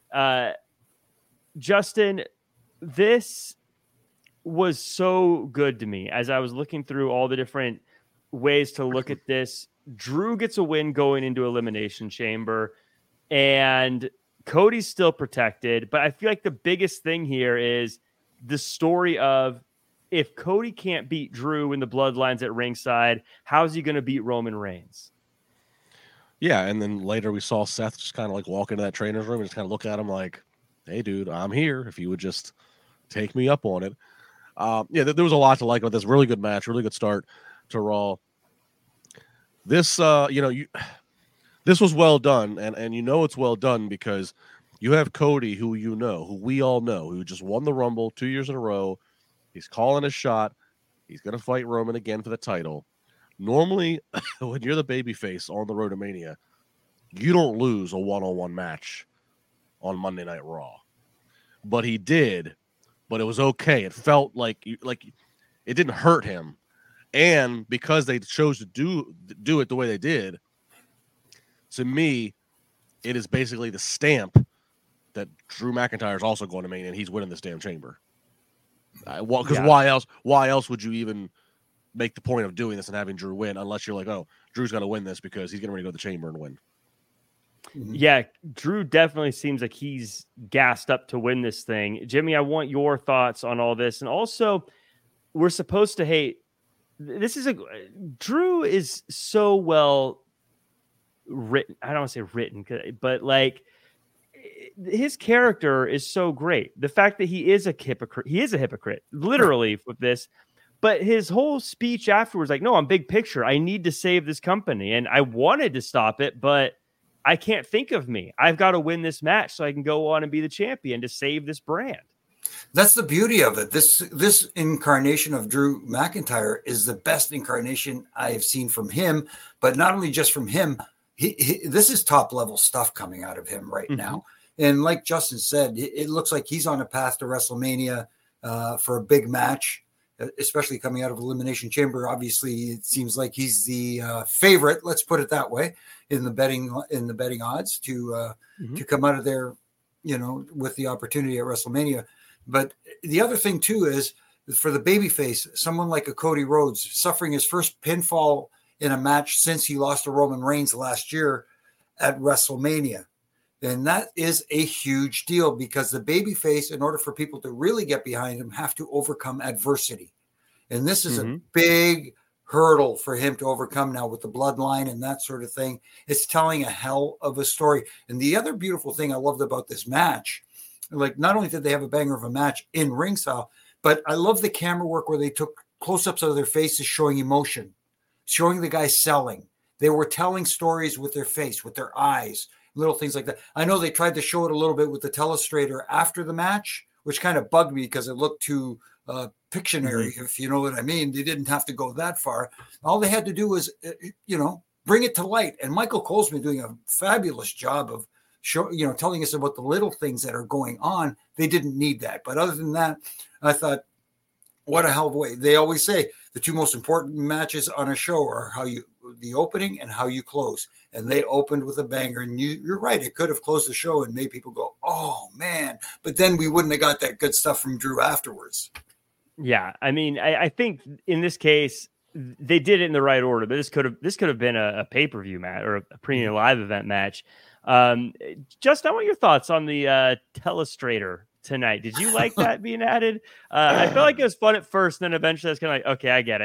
Justin, this was so good to me as I was looking through all the different ways to look at this. Drew gets a win going into Elimination Chamber, and Cody's still protected. But I feel like the biggest thing here is the story of, if Cody can't beat Drew in the bloodlines at ringside, how's he going to beat Roman Reigns? Yeah, and then later we saw Seth just kind of like walk into that trainer's room and just kind of look at him like, hey, dude, I'm here. If you would just take me up on it. Yeah, there was a lot to like about this. Really good match, really good start to Raw. This, this was well done, and it's well done because you have Cody, who we all know, who just won the Rumble 2 years in a row. He's calling his shot. He's going to fight Roman again for the title. Normally, when you're the babyface on the road to Mania, you don't lose a one-on-one match on Monday Night Raw. But he did. But it was okay. It felt like it didn't hurt him. And because they chose to do it the way they did, to me, it is basically the stamp that Drew McIntyre is also going to Mania and he's winning this damn chamber. Because why else would you even make the point of doing this and having Drew win unless you're like, oh, Drew's going to win this because he's getting ready to go to the chamber and win. Yeah, Drew definitely seems like he's gassed up to win this thing. Jimmy, I want your thoughts on all this. And also, we're supposed to hate. Drew is so well written. I don't want to say written, but like his character is so great. The fact that he is a hypocrite, literally with this. But his whole speech afterwards, like, no, I'm big picture. I need to save this company. And I wanted to stop it, but I can't think of me. I've got to win this match so I can go on and be the champion to save this brand. That's the beauty of it. This incarnation of Drew McIntyre is the best incarnation I have seen from him, but not only just from him, this is top level stuff coming out of him right now. And like Justin said, it looks like he's on a path to WrestleMania for a big match, especially coming out of Elimination Chamber. Obviously, it seems like he's the favorite, let's put it that way, in the betting odds to come out of there, with the opportunity at WrestleMania. But the other thing too is for the babyface, someone like a Cody Rhodes suffering his first pinfall in a match since he lost to Roman Reigns last year at WrestleMania. And that is a huge deal because the babyface, in order for people to really get behind him, have to overcome adversity. And this is a big hurdle for him to overcome now with the bloodline and that sort of thing. It's telling a hell of a story. And the other beautiful thing I loved about this match, like not only did they have a banger of a match in ring style, but I love the camera work where they took close-ups of their faces showing emotion, showing the guy selling. They were telling stories with their face, with their eyes, little things like that. I know they tried to show it a little bit with the telestrator after the match, which kind of bugged me because it looked too Pictionary, if you know what I mean. They didn't have to go that far. All they had to do was, bring it to light. And Michael Cole's been doing a fabulous job of telling us about the little things that are going on. They didn't need that. But other than that, I thought, what a hell of a way. They always say the two most important matches on a show are the opening and how you close. And they opened with a banger. And you're right. It could have closed the show and made people go, oh, man. But then we wouldn't have got that good stuff from Drew afterwards. Yeah. I mean, I think in this case, they did it in the right order. But this could have been a pay-per-view match or a premium live event match. Justin, I want your thoughts on the telestrator tonight. Did you like that being added? I felt like it was fun at first, then eventually I was kind of like, okay, I get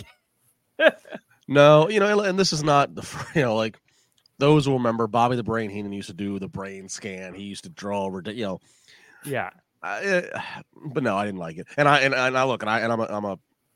it. No, and this is not like those who remember Bobby the Brain Heenan used to do the brain scan. He used to draw over, yeah. But no, I didn't like it. And I look, I'm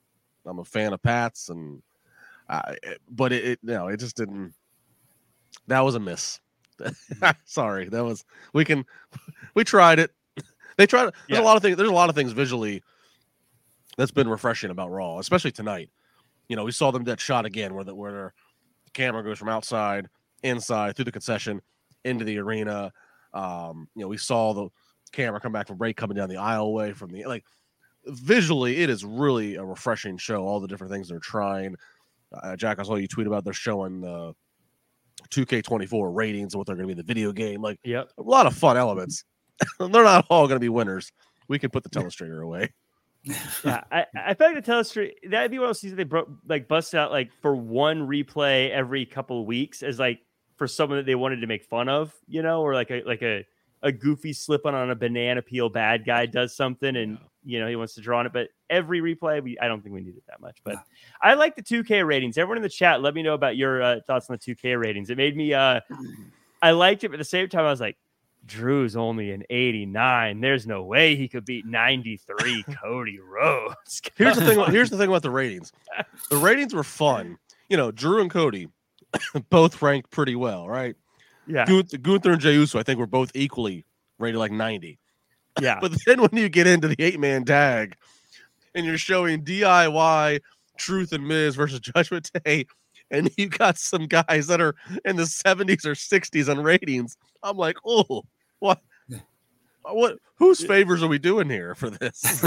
a fan of Pat's, and but it just didn't. That was a miss. Sorry, we tried it. They tried. There's a lot of things. There's a lot of things visually that's been refreshing about Raw, especially tonight. We saw them that shot again where the camera goes from outside, inside, through the concession, into the arena. We saw the camera come back from break coming down the aisleway from the visually, it is really a refreshing show. All the different things they're trying. Jack, I saw you tweet about they're showing the 2K24 ratings and what they're going to be in the video game. A lot of fun elements. They're not all going to be winners. We can put the telestrator away. Yeah, I feel like the telestrator, that'd be one of those things they bust out for one replay every couple of weeks as for someone that they wanted to make fun of, or a goofy slip on a banana peel bad guy does something and he wants to draw on it. But every replay, I don't think we need it that much. But I like the 2K ratings. Everyone in the chat, let me know about your thoughts on the 2K ratings. It made me I liked it, but at the same time I was like, Drew's only an 89. There's no way he could beat 93 Cody Rhodes. Here's the thing about the ratings. The ratings were fun. Drew and Cody both ranked pretty well, right? Yeah. Gunther and Jey Uso, I think, were both equally rated 90. Yeah. But then when you get into the 8-man tag and you're showing DIY, Truth and Miz versus Judgment Day, and you got some guys that are in the 70s or 60s on ratings, I'm like, oh, what? Whose favors are we doing here for this?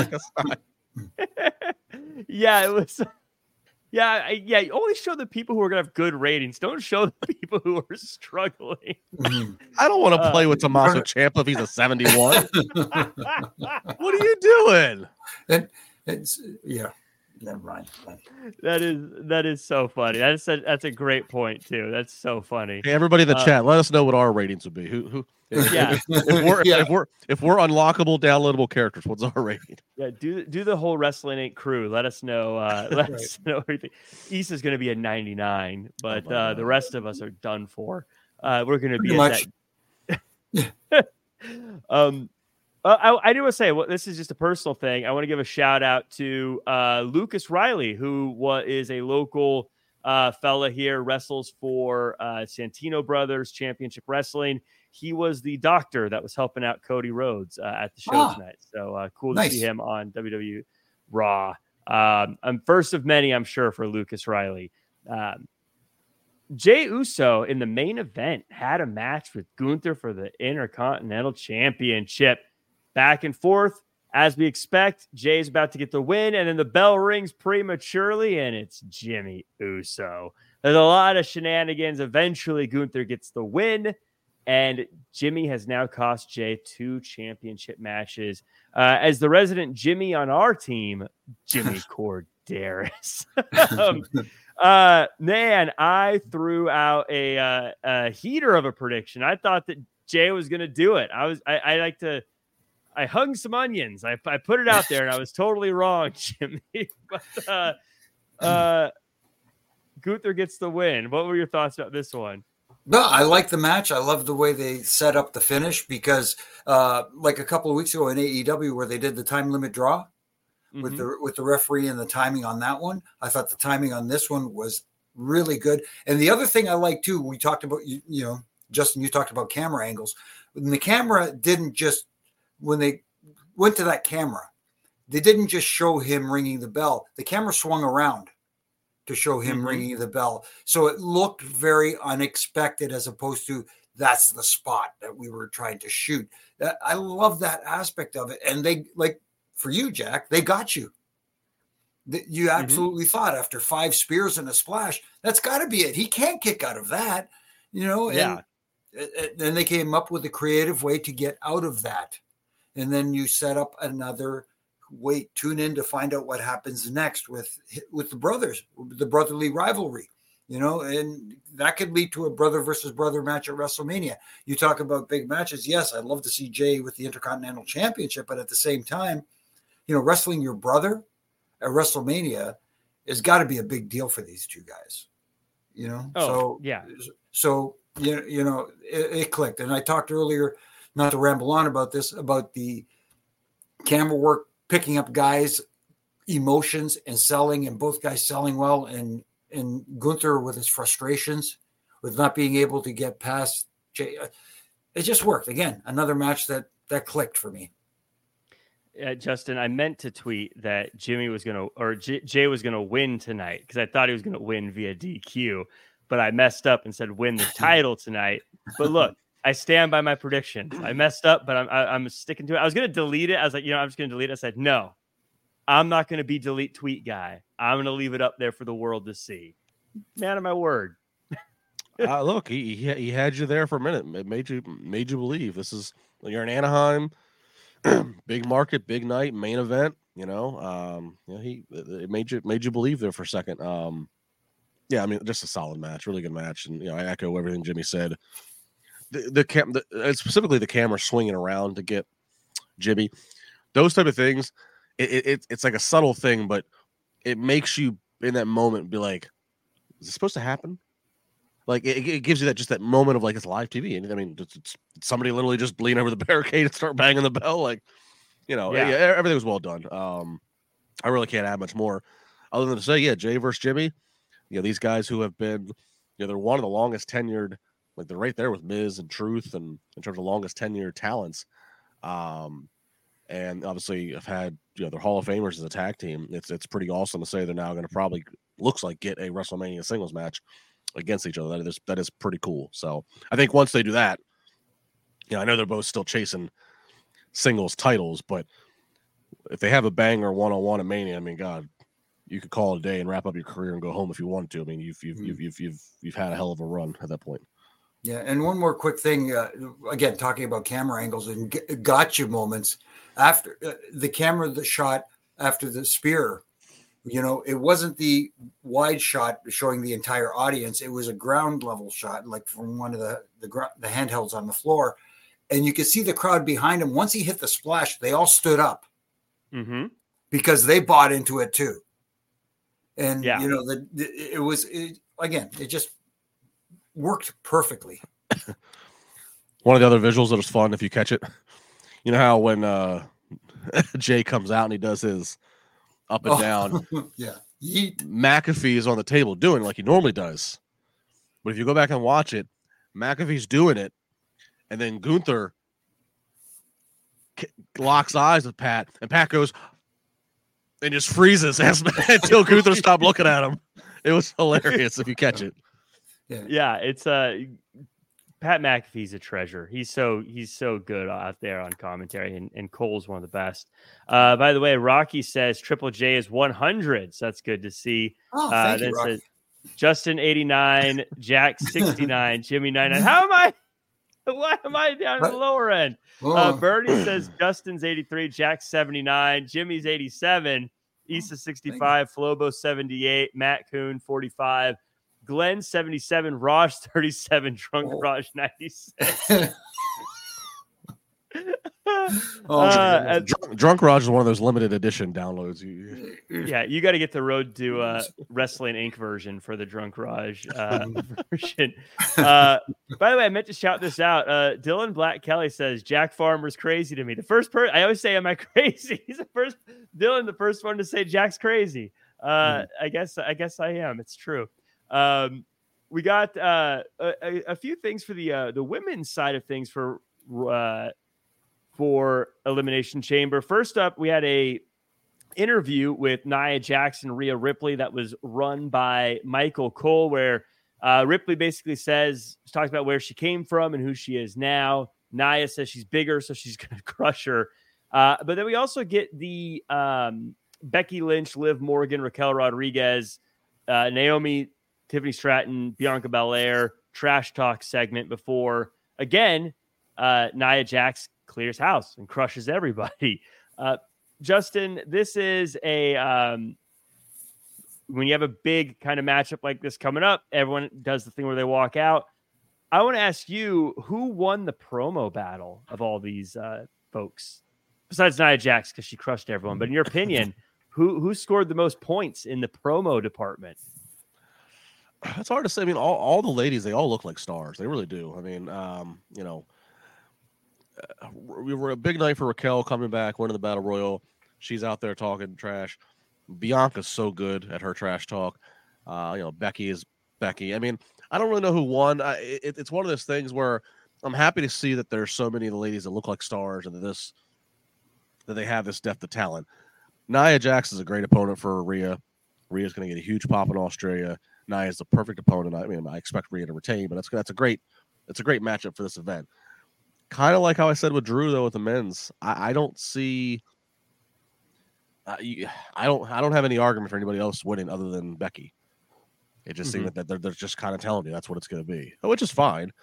Yeah, it was. Yeah. Only show the people who are gonna have good ratings. Don't show the people who are struggling. I don't want to play with Tommaso Ciampa if he's a 71. What are you doing? Never mind. That is so funny. That's a great point too. That's so funny. Hey, everybody in the chat, let us know what our ratings would be. If we're unlockable, downloadable characters, what's our rating? Yeah, do the whole Wrestling Inc. crew. Let us know. Let us know everything. Issa's going to be a 99, but the rest of us are done for. We're going to be at that. I do want to say, this is just a personal thing. I want to give a shout out to Lucas Riley, who is a local fella here, wrestles for Santino Brothers Championship Wrestling. He was the doctor that was helping out Cody Rhodes at the show tonight. So cool to see him on WWE Raw. I'm first of many, I'm sure, for Lucas Riley. Jey Uso in the main event had a match with Gunther for the Intercontinental Championship. Back and forth, as we expect. Jay's about to get the win, and then the bell rings prematurely, and it's Jimmy Uso. There's a lot of shenanigans. Eventually, Gunther gets the win, and Jimmy has now cost Jay 2 championship matches. As the resident Jimmy on our team, Jimmy Corderas. Man, I threw out a heater of a prediction. I thought that Jay was going to do it. I hung some onions. I put it out there, and I was totally wrong, Jimmy. But Gunther gets the win. What were your thoughts about this one? No, I like the match. I love the way they set up the finish because, like a couple of weeks ago in AEW, where they did the time limit draw with the referee and the timing on that one, I thought the timing on this one was really good. And the other thing I like too, we talked about, Justin, you talked about camera angles. And the camera didn't just. When they went to that camera, they didn't just show him ringing the bell. The camera swung around to show him ringing the bell. So it looked very unexpected as opposed to that's the spot that we were trying to shoot. I love that aspect of it. And they, like for you, Jack, they got you. You absolutely thought after 5 spears and a splash, that's got to be it. He can't kick out of that, And then they came up with a creative way to get out of that. And then you set up another tune in to find out what happens next with the brothers, the brotherly rivalry, and that could lead to a brother versus brother match at WrestleMania. You talk about big matches. Yes, I'd love to see Jay with the Intercontinental Championship, but at the same time, wrestling your brother at WrestleMania has got to be a big deal for these two guys, So it clicked. And I talked earlier, not to ramble on about this, about the camera work, picking up guys' emotions and selling, and both guys selling well. And Gunther with his frustrations, with not being able to get past It just worked. Again, another match that clicked for me. Justin, I meant to tweet that Jimmy was going to, or Jay was going to win tonight because I thought he was going to win via DQ, but I messed up and said win the title tonight. But look, I stand by my predictions. I messed up, but I'm sticking to it. I was going to delete it. I was like, I'm just going to delete it. I said, no, I'm not going to be delete tweet guy. I'm going to leave it up there for the world to see. Man of my word. Look, he had you there for a minute. It made you believe you're in Anaheim. Big market, big night, main event. It made you believe there for a second. I mean, just a solid match, really good match, and I echo everything Jimmy said. Specifically the camera swinging around to get Jimmy, those type of things. It's like a subtle thing, but it makes you in that moment be like, is this supposed to happen? Like it gives you that moment of like it's live TV, and I mean, it's somebody literally just lean over the barricade and start banging the bell, everything was well done. I really can't add much more other than to say, Jay versus Jimmy. These guys who have been, they're one of the longest tenured, like they're right there with Miz and Truth, and in terms of longest tenured talents. And obviously have had they're Hall of Famers as a tag team. It's pretty awesome to say they're now going to probably looks like get a WrestleMania singles match against each other. That is pretty cool. So I think once they do that, I know they're both still chasing singles titles, but if they have a banger one-on-one at Mania, I mean, God, you could call it a day and wrap up your career and go home if you wanted to. I mean, you've had a hell of a run at that point. Yeah, and one more quick thing. Again, talking about camera angles and gotcha moments after the camera, the shot after the spear. It wasn't the wide shot showing the entire audience. It was a ground level shot, like from one of the handhelds on the floor. And you could see the crowd behind him. Once he hit the splash, they all stood up because they bought into it too. And, it just worked perfectly. One of the other visuals that was fun, if you catch it, how when Jay comes out and he does his up and down. Yeah. McAfee is on the table doing it like he normally does. But if you go back and watch it, McAfee's doing it. And then Gunther locks eyes with Pat. And Pat goes and just freezes until Gunther stopped looking at him. It was hilarious if you catch it. Yeah, it's Pat McAfee's a treasure. He's so good out there on commentary, and Cole's one of the best. By the way, Rocky says Triple J is 100, so that's good to see. Oh, thank you, Rocky. Justin 89, Jack 69, Jimmy 99. Why am I down at the lower end? Bernie says Justin's 83, Jack 79, Jimmy's 87, Issa 65, Flobo 78, Matt Kuhn 45. Glenn 77, Raj 37, Drunk Raj 96. Drunk Raj is one of those limited edition downloads. You got to get the Road to Wrestling Inc. version for the Drunk Raj version. By the way, I meant to shout this out. Dylan Black Kelly says Jack Farmer's crazy to me. The first person I always say, "Am I crazy?" He's the first one to say Jack's crazy. I guess I am. It's true. We got a few things for the women's side of things for Elimination Chamber. First up, we had a interview with Nia Jax and Rhea Ripley that was run by Michael Cole, where Ripley basically talks about where she came from and who she is now. Nia says she's bigger, so she's going to crush her. But then we also get the Becky Lynch, Liv Morgan, Raquel Rodriguez, Naomi, Tiffany Stratton, Bianca Belair trash talk segment before, again, Nia Jax clears house and crushes everybody. Justin, this is when you have a big kind of matchup like this coming up, everyone does the thing where they walk out. I want to ask you, who won the promo battle of all these folks? Besides Nia Jax, because she crushed everyone. But in your opinion, who scored the most points in the promo department? It's hard to say. I mean, all the ladies, they all look like stars. They really do. I mean, we were a big night for Raquel coming back, winning the Battle Royal. She's out there talking trash. Bianca's so good at her trash talk. Becky is Becky. I mean, I don't really know who won. It's one of those things where I'm happy to see that there's so many of the ladies that look like stars and that they have this depth of talent. Nia Jax is a great opponent for Rhea. Rhea's going to get a huge pop in Australia. Nia is the perfect opponent. I mean, I expect Rhea to retain, but that's a great matchup for this event. Kind of like how I said with Drew though with the men's, I don't see. I don't have any argument for anybody else winning other than Becky. It just seemed that they're just kind of telling you that's what it's going to be, which is fine.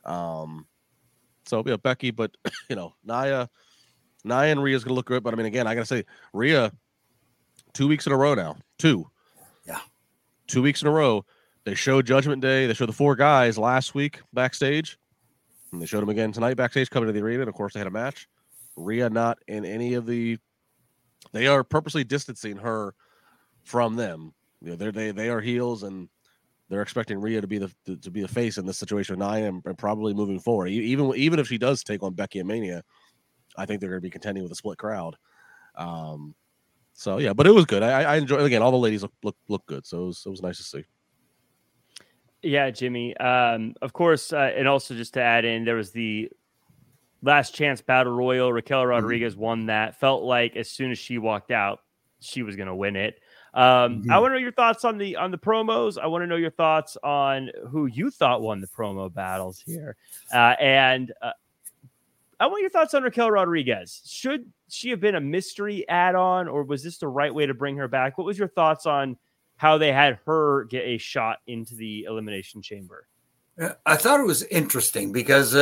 So Becky, but Nia and Rhea's going to look good. But I mean, again, I got to say, Rhea, 2 weeks in a row now, 2 weeks in a row. They showed Judgment Day. They showed the 4 guys last week backstage, and they showed them again tonight backstage coming to the arena. And of course, they had a match. Rhea not in any of the. They are purposely distancing her from them. They are heels, and they're expecting Rhea to be the face in this situation with Nia and probably moving forward. Even if she does take on Becky and Mania, I think they're going to be contending with a split crowd. So yeah, but it was good. I enjoyed. Again, all the ladies look good, so it was nice to see. Yeah, Jimmy. Of course, and also just to add in, there was the Last Chance Battle Royal. Raquel Rodriguez won that. Felt like as soon as she walked out, she was going to win it. I want to know your thoughts on the promos. I want to know your thoughts on who you thought won the promo battles here, and I want your thoughts on Raquel Rodriguez. Should she have been a mystery add-on, or was this the right way to bring her back? What was your thoughts on how they had her get a shot into the Elimination Chamber? I thought it was interesting because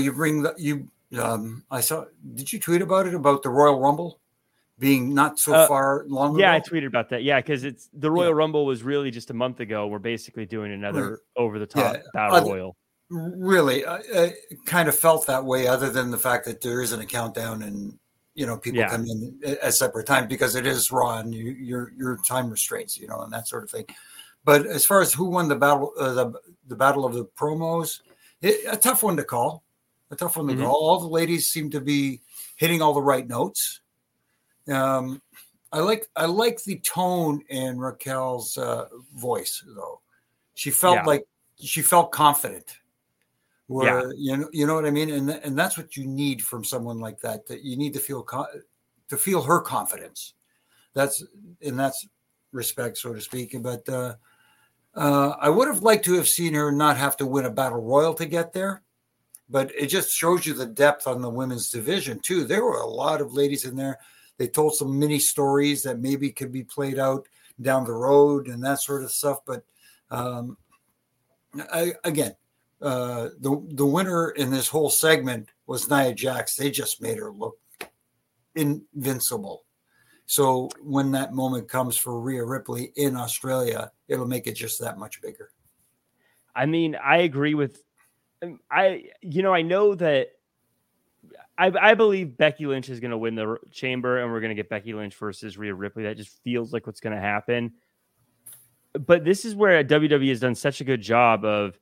I saw. Did you tweet about it, about the Royal Rumble being not so far long ago? Yeah, I tweeted about that. Yeah, because it's the Royal Rumble was really just a month ago. We're basically doing another over-the-top Battle Royal. Really, I kind of felt that way, other than the fact that there isn't a countdown and people come in at separate times because it is Raw and your time restraints, and that sort of thing. But as far as who won the battle, the battle of the promos, a tough one to call. All the ladies seem to be hitting all the right notes. I like the tone in Raquel's voice, though. She felt confident. Where you know what I mean, and that's what you need from someone like that. That you need to feel her confidence. That's in that respect, so to speak. But I would have liked to have seen her not have to win a battle royal to get there. But it just shows you the depth on the women's division too. There were a lot of ladies in there. They told some mini stories that maybe could be played out down the road and that sort of stuff. But the winner in this whole segment was Nia Jax. They just made her look invincible. So when that moment comes for Rhea Ripley in Australia, it'll make it just that much bigger. I mean, I agree with. I know that I believe Becky Lynch is going to win the chamber, and we're going to get Becky Lynch versus Rhea Ripley. That just feels like what's going to happen. But this is where WWE has done such a good job of.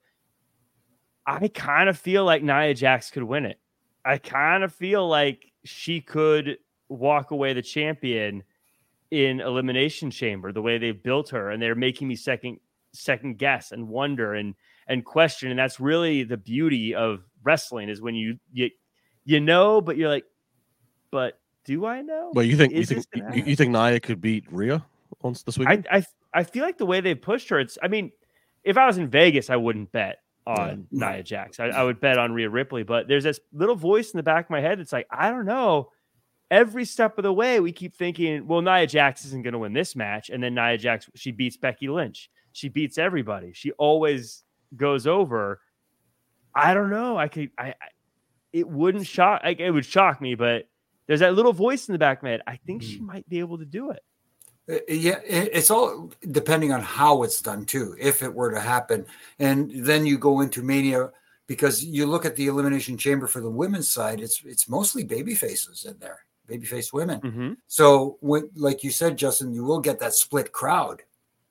I kind of feel like Nia Jax could win it. I kind of feel like she could walk away the champion in Elimination Chamber, the way they've built her, and they're making me second guess and wonder and question. And that's really the beauty of wrestling, is when you know, but you're like, but do I know? But you think Nia could beat Rhea on this weekend? I feel like the way they pushed her, if I was in Vegas, I wouldn't bet on Nia Jax. I would bet on Rhea Ripley, but there's this little voice in the back of my head that's like, I don't know. Every step of the way, we keep thinking, well, Nia Jax isn't going to win this match. And then Nia Jax, she beats Becky Lynch. She beats everybody. She always goes over. I don't know. It wouldn't shock. It would shock me, but there's that little voice in the back of my head. I think she might be able to do it. Yeah, it's all depending on how it's done too, if it were to happen. And then you go into Mania, because you look at the Elimination Chamber for the women's side, it's mostly baby faces in there, babyface women. Mm-hmm. So when, like you said, Justin, you will get that split crowd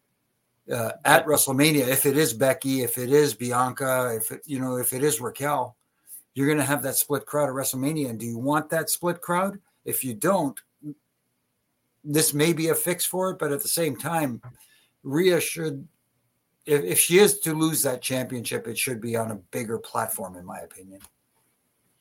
at WrestleMania. If it is Becky, if it is Bianca, if it is Raquel, you're going to have that split crowd at WrestleMania. And do you want that split crowd? If you don't, this may be a fix for it, but at the same time, Rhea should, if she is to lose that championship, it should be on a bigger platform, in my opinion.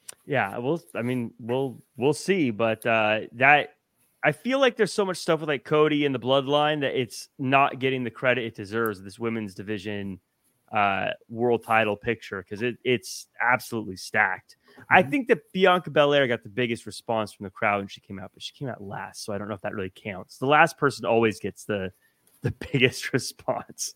Yeah, we'll see, but that I feel like there's so much stuff with like Cody and the bloodline that it's not getting the credit it deserves. This women's division world title picture because it's absolutely stacked. I think that Bianca Belair got the biggest response from the crowd when she came out, but she came out last, so I don't know if that really counts. The last person always gets the biggest response.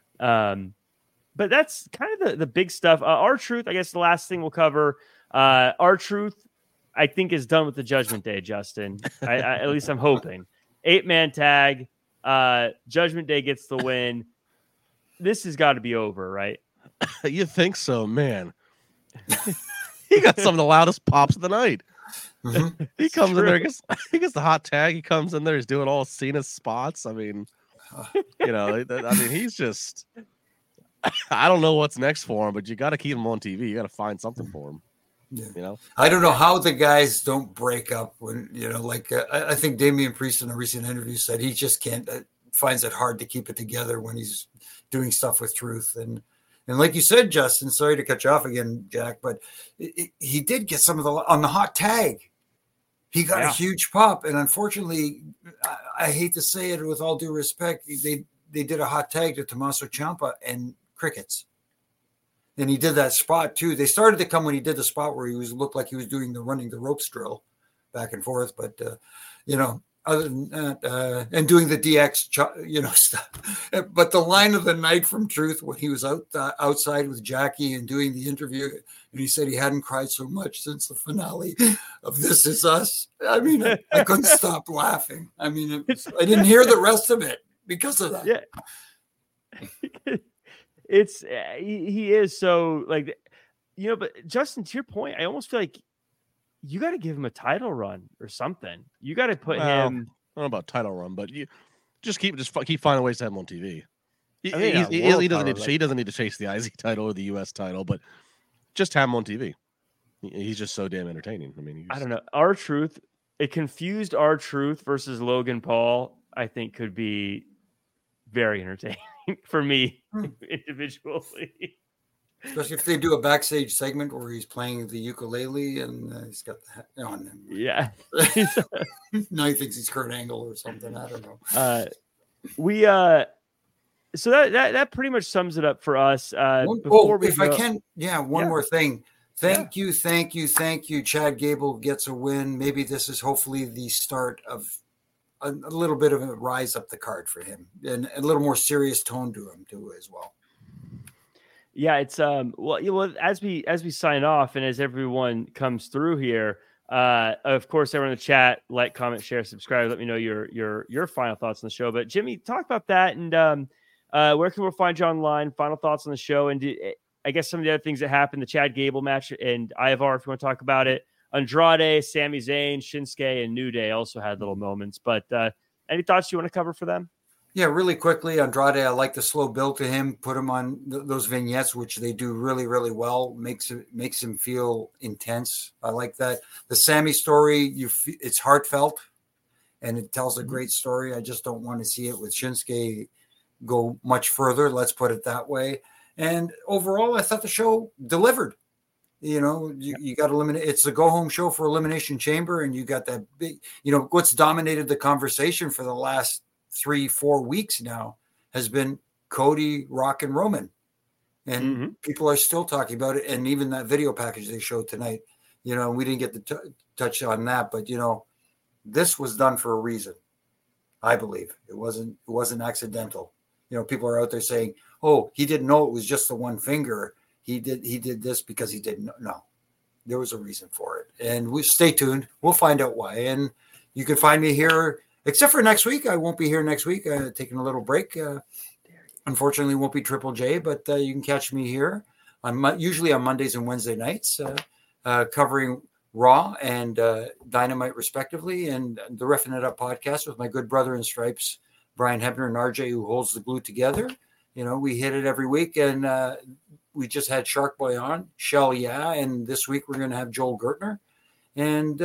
But that's kind of the big stuff. R-Truth, I guess the last thing we'll cover. R-Truth, I think, is done with the Judgment Day, Justin. I at least I'm hoping. 8-man tag. Judgment Day gets the win. This has got to be over, right? You think so, man. He got some of the loudest pops of the night. Mm-hmm. He comes in there, he gets the hot tag. He comes in there, he's doing all Cena's spots. I mean, he's just... I don't know what's next for him, but you got to keep him on TV. You got to find something for him. Yeah. I don't know how the guys don't break up when, I think Damian Priest in a recent interview said he just can't, finds it hard to keep it together when he's doing stuff with Truth. And like you said, Justin, sorry to cut you off again, Jack, but he did get some of on the hot tag. He got a huge pop. And unfortunately, I hate to say it with all due respect, they did a hot tag to Tommaso Ciampa and crickets. And he did that spot too. They started to come when he did the spot where he looked like he was doing the running the ropes drill back and forth. But, other than that, and doing the DX, stuff. But the line of the night from Truth when he was outside with Jackie and doing the interview, and he said he hadn't cried so much since the finale of This Is Us. I mean, I couldn't stop laughing. I mean, I didn't hear the rest of it because of that. Yeah. It's he is so like, but Justin, to your point, I almost feel like you got to give him a title run or something. You got to put him. I don't know about title run, but you just keep finding ways to have him on TV. He doesn't need to chase the IZ title or the US title, but just have him on TV. He's just so damn entertaining. I mean, I don't know. R-Truth, a confused R-Truth versus Logan Paul, I think could be very entertaining for me individually. Especially if they do a backstage segment where he's playing the ukulele and he's got the hat on him. Yeah. Now he thinks he's Kurt Angle or something. I don't know. So that pretty much sums it up for us. One more thing. Thank you. Chad Gable gets a win. Maybe this is hopefully the start of a little bit of a rise up the card for him and a little more serious tone to him too as well. Yeah, it's as we sign off and as everyone comes through here, of course, everyone in the chat, like, comment, share, subscribe. Let me know your final thoughts on the show. But Jimmy, talk about that and where can we find you online? Final thoughts on the show, and I guess some of the other things that happened, the Chad Gable match and Ivar, if you want to talk about it. Andrade, Sami Zayn, Shinsuke, and New Day also had little moments. But any thoughts you want to cover for them? Yeah, really quickly, Andrade, I like the slow build to him, put him on those vignettes, which they do really, really well, makes him feel intense. I like that. The Sami story, it's heartfelt, and it tells a great story. I just don't want to see it with Shinsuke go much further, let's put it that way. And overall, I thought the show delivered. You got eliminated. It's the go home show for Elimination Chamber, and you got that big, what's dominated the conversation for the last 3-4 weeks now has been Cody, Rock, and Roman. And people are still talking about it. And even that video package they showed tonight, we didn't get to touch on that, but this was done for a reason. I believe it wasn't accidental. People are out there saying, oh, he didn't know it was just the one finger. He did this because he didn't know. No, there was a reason for it. And we stay tuned. We'll find out why. And you can find me here, except for next week. I won't be here next week. Taking a little break. Unfortunately, won't be Triple J, but you can catch me here usually on Mondays and Wednesday nights, covering Raw and Dynamite respectively, and the Reffing It Up podcast with my good brother in stripes, Brian Hebner and RJ, who holds the glue together. We hit it every week, and we just had Shark Boy on, Shell, and this week we're going to have Joel Gertner, and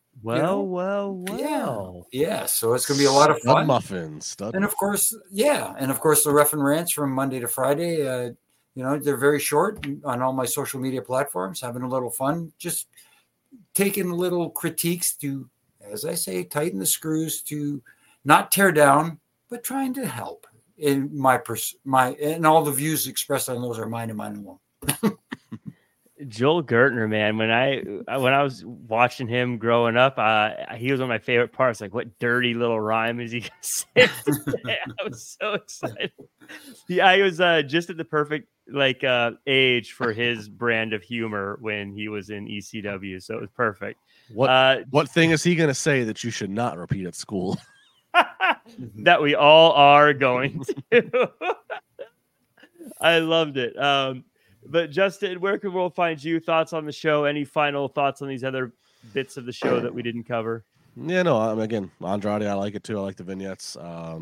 yeah. So it's going to be a lot of fun. And of course, the Ref and Rants from Monday to Friday. They're very short on all my social media platforms, having a little fun, just taking little critiques to, as I say, tighten the screws, to not tear down, but trying to help. In my and all the views expressed on those are mine and mine alone. Joel Gertner, man, when I was watching him growing up, he was one of my favorite parts. Like, what dirty little rhyme is he gonna say? I was so excited. Yeah, he was just at the perfect age for his brand of humor when he was in ECW, so it was perfect. What thing is he gonna say that you should not repeat at school? That we all are going to. I loved it. But Justin, where can we find you? Thoughts on the show? Any final thoughts on these other bits of the show that we didn't cover? Yeah, no. Again, Andrade, I like it too. I like the vignettes.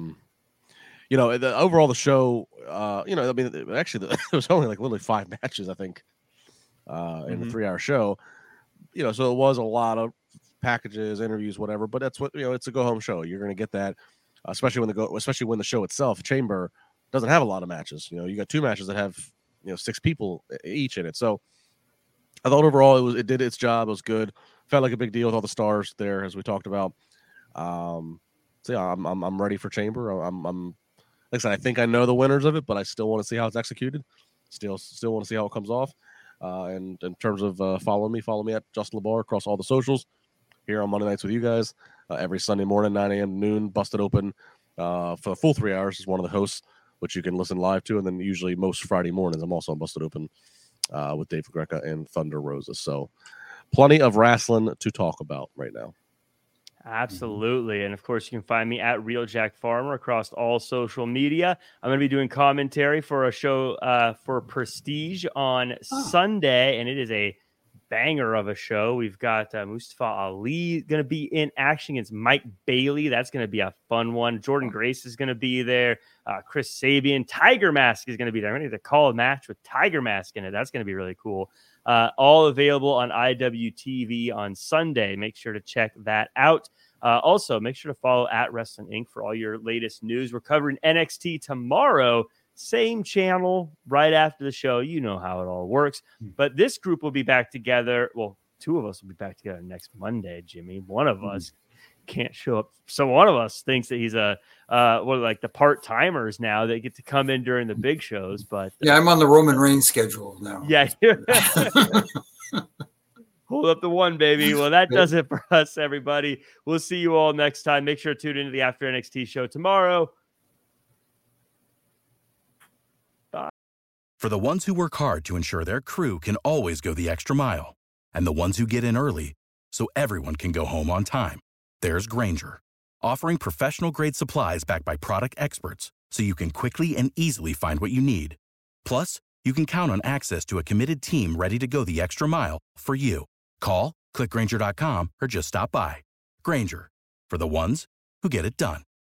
The overall the show. Actually, there was only literally 5 matches, I think, in the 3-hour show. So it was a lot of packages, interviews, whatever. But that's what it's a go home show. You're going to get that, especially when the show itself, Chamber, doesn't have a lot of matches. You got 2 matches that have 6 people each in it. So I thought overall it did its job. It was good. Felt like a big deal with all the stars there, as we talked about. So yeah, I'm ready for Chamber. I'm like I said, I think I know the winners of it, but I still want to see how it's executed. Still want to see how it comes off. And in terms of follow me at Justin LaBar across all the socials. Here on Monday Nights with you guys every Sunday morning, 9 a.m. to noon, busted open for the full 3 hours as one of the hosts, which you can listen live to. And then usually most Friday mornings, I'm also on Busted Open with Dave Greca and Thunder Rosa. So plenty of wrestling to talk about right now. Absolutely. And of course, you can find me at Real Jack Farmer across all social media. I'm going to be doing commentary for a show for Prestige on Sunday, and it is a banger of a show. We've got Mustafa Ali going to be in action against Mike Bailey. That's going to be a fun one. Jordan Grace is going to be there. Chris Sabian. Tiger Mask is going to be there. I'm going to call a match with Tiger Mask in it. That's going to be really cool. All available on IWTV on Sunday. Make sure to check that out. Also, make sure to follow at Wrestling Inc. for all your latest news. We're covering NXT tomorrow. Same channel right after the show. You know how it all works. But this group will be back together. Well, 2 of us will be back together next Monday, Jimmy. One of us can't show up. So one of us thinks that he's the part-timers now that get to come in during the big shows. But yeah, I'm on the Roman Reigns schedule now. Yeah. Hold up the one, baby. Well, that does it for us, everybody. We'll see you all next time. Make sure to tune into the After NXT show tomorrow. For the ones who work hard to ensure their crew can always go the extra mile, and the ones who get in early so everyone can go home on time, there's Grainger, offering professional-grade supplies backed by product experts so you can quickly and easily find what you need. Plus, you can count on access to a committed team ready to go the extra mile for you. Call, click Grainger.com, or just stop by. Grainger, for the ones who get it done.